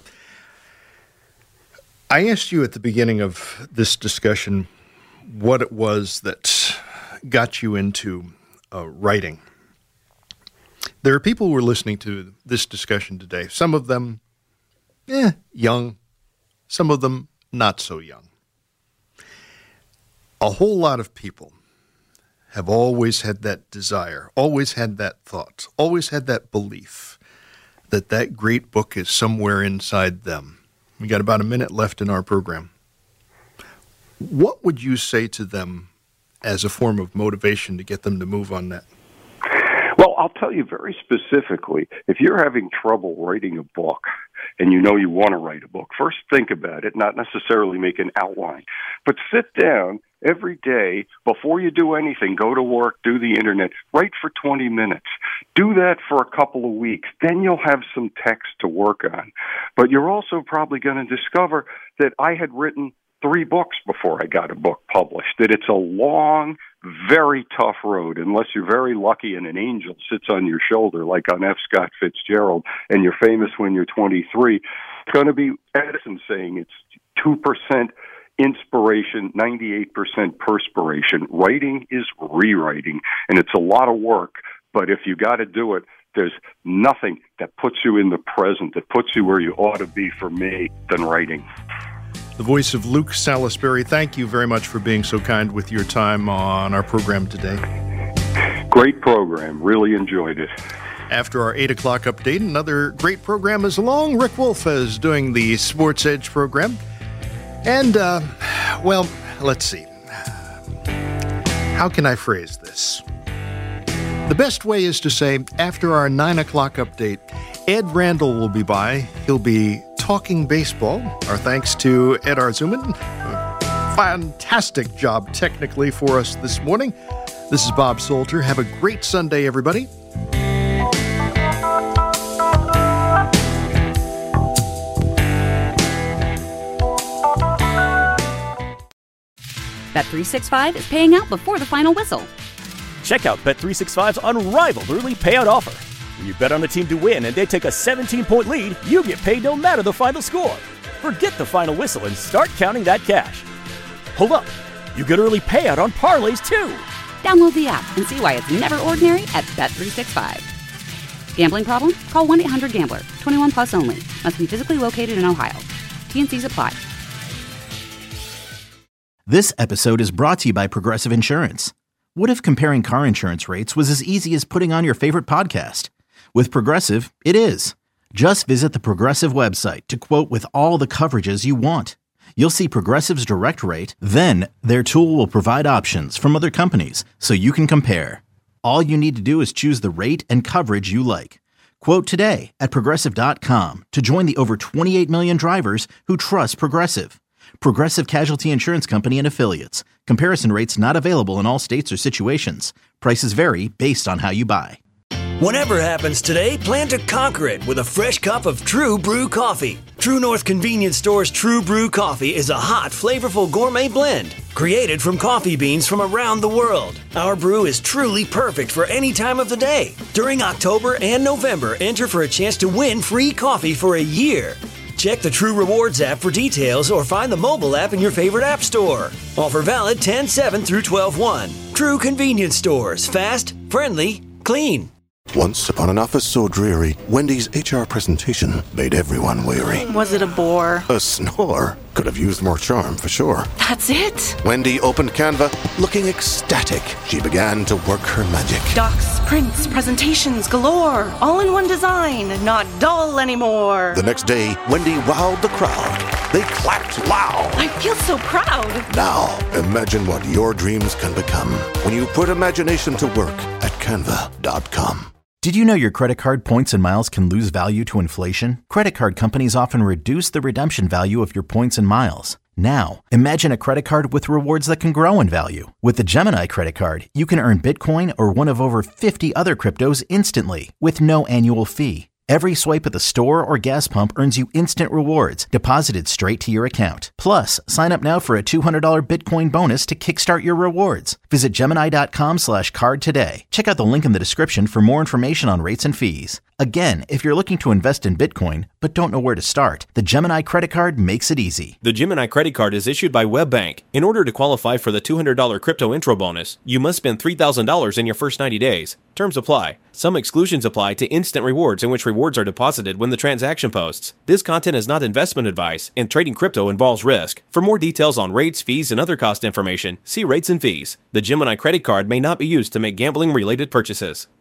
I asked you at the beginning of this discussion what it was that got you into writing. There are people who are listening to this discussion today, some of them young, some of them not so young. A whole lot of people have always had that desire, always had that thought, always had that belief that that great book is somewhere inside them. We got about a minute left in our program. What would you say to them as a form of motivation to get them to move on that? Well, I'll tell you very specifically, if you're having trouble writing a book and you know you want to write a book, first think about it, not necessarily make an outline, but sit down every day before you do anything, go to work, do the internet, write for 20 minutes. Do that for a couple of weeks. Then you'll have some text to work on. But you're also probably going to discover that I had written 3 books before I got a book published, that it's a long, very tough road, unless you're very lucky and an angel sits on your shoulder, like on F. Scott Fitzgerald, and you're famous when you're 23. It's going to be Edison saying it's 2% inspiration, 98% perspiration. Writing is rewriting, and it's a lot of work, but if you got to do it, there's nothing that puts you in the present, that puts you where you ought to be for me than writing. The voice of Luke Salisbury, thank you very much for being so kind with your time on our program today. Great program. Really enjoyed it. After our 8 o'clock update, another great program is along. Rick Wolf is doing the Sports Edge program. And, well, let's see. How can I phrase this? The best way is to say, after our 9 o'clock update, Ed Randall will be by. He'll be talking baseball. Our thanks to Ed Arzuman. Fantastic job technically for us this morning. This is Bob Salter. Have a great Sunday, everybody. Bet365 is paying out before the final whistle. Check out Bet365's unrivaled early payout offer. When you bet on a team to win and they take a 17-point lead, you get paid no matter the final score. Forget the final whistle and start counting that cash. Hold up. You get early payout on parlays, too. Download the app and see why it's never ordinary at Bet365. Gambling problem? Call 1-800-GAMBLER. 21 plus only. Must be physically located in Ohio. T&Cs apply. This episode is brought to you by Progressive Insurance. What if comparing car insurance rates was as easy as putting on your favorite podcast? With Progressive, it is. Just visit the Progressive website to quote with all the coverages you want. You'll see Progressive's direct rate, then their tool will provide options from other companies so you can compare. All you need to do is choose the rate and coverage you like. Quote today at Progressive.com to join the over 28 million drivers who trust Progressive. Progressive Casualty Insurance Company and Affiliates. Comparison rates not available in all states or situations. Prices vary based on how you buy. Whatever happens today, plan to conquer it with a fresh cup of True Brew coffee. True North Convenience Store's True Brew coffee is a hot, flavorful gourmet blend created from coffee beans from around the world. Our brew is truly perfect for any time of the day. During October and November, enter for a chance to win free coffee for a year. Check the True Rewards app for details or find the mobile app in your favorite app store. Offer valid 10/7 through 12/1. True Convenience Stores. Fast, friendly, clean. Once upon an office so dreary, Wendy's HR presentation made everyone weary. Was it a bore? A snore. Could have used more charm for sure. That's it? Wendy opened Canva, looking ecstatic. She began to work her magic. Docs, prints, presentations galore. All in one design. Not dull anymore. The next day, Wendy wowed the crowd. They clapped loud. I feel so proud. Now, imagine what your dreams can become when you put imagination to work at Canva.com. Did you know your credit card points and miles can lose value to inflation? Credit card companies often reduce the redemption value of your points and miles. Now, imagine a credit card with rewards that can grow in value. With the Gemini credit card, you can earn Bitcoin or one of over 50 other cryptos instantly with no annual fee. Every swipe at the store or gas pump earns you instant rewards deposited straight to your account. Plus, sign up now for a $200 Bitcoin bonus to kickstart your rewards. Visit Gemini.com/card today. Check out the link in the description for more information on rates and fees. Again, if you're looking to invest in Bitcoin but don't know where to start, the Gemini credit card makes it easy. The Gemini credit card is issued by WebBank. In order to qualify for the $200 crypto intro bonus, you must spend $3,000 in your first 90 days. Terms apply. Some exclusions apply to instant rewards in which rewards are deposited when the transaction posts. This content is not investment advice, and trading crypto involves risk. For more details on rates, fees, and other cost information, see rates and fees. The Gemini credit card may not be used to make gambling-related purchases.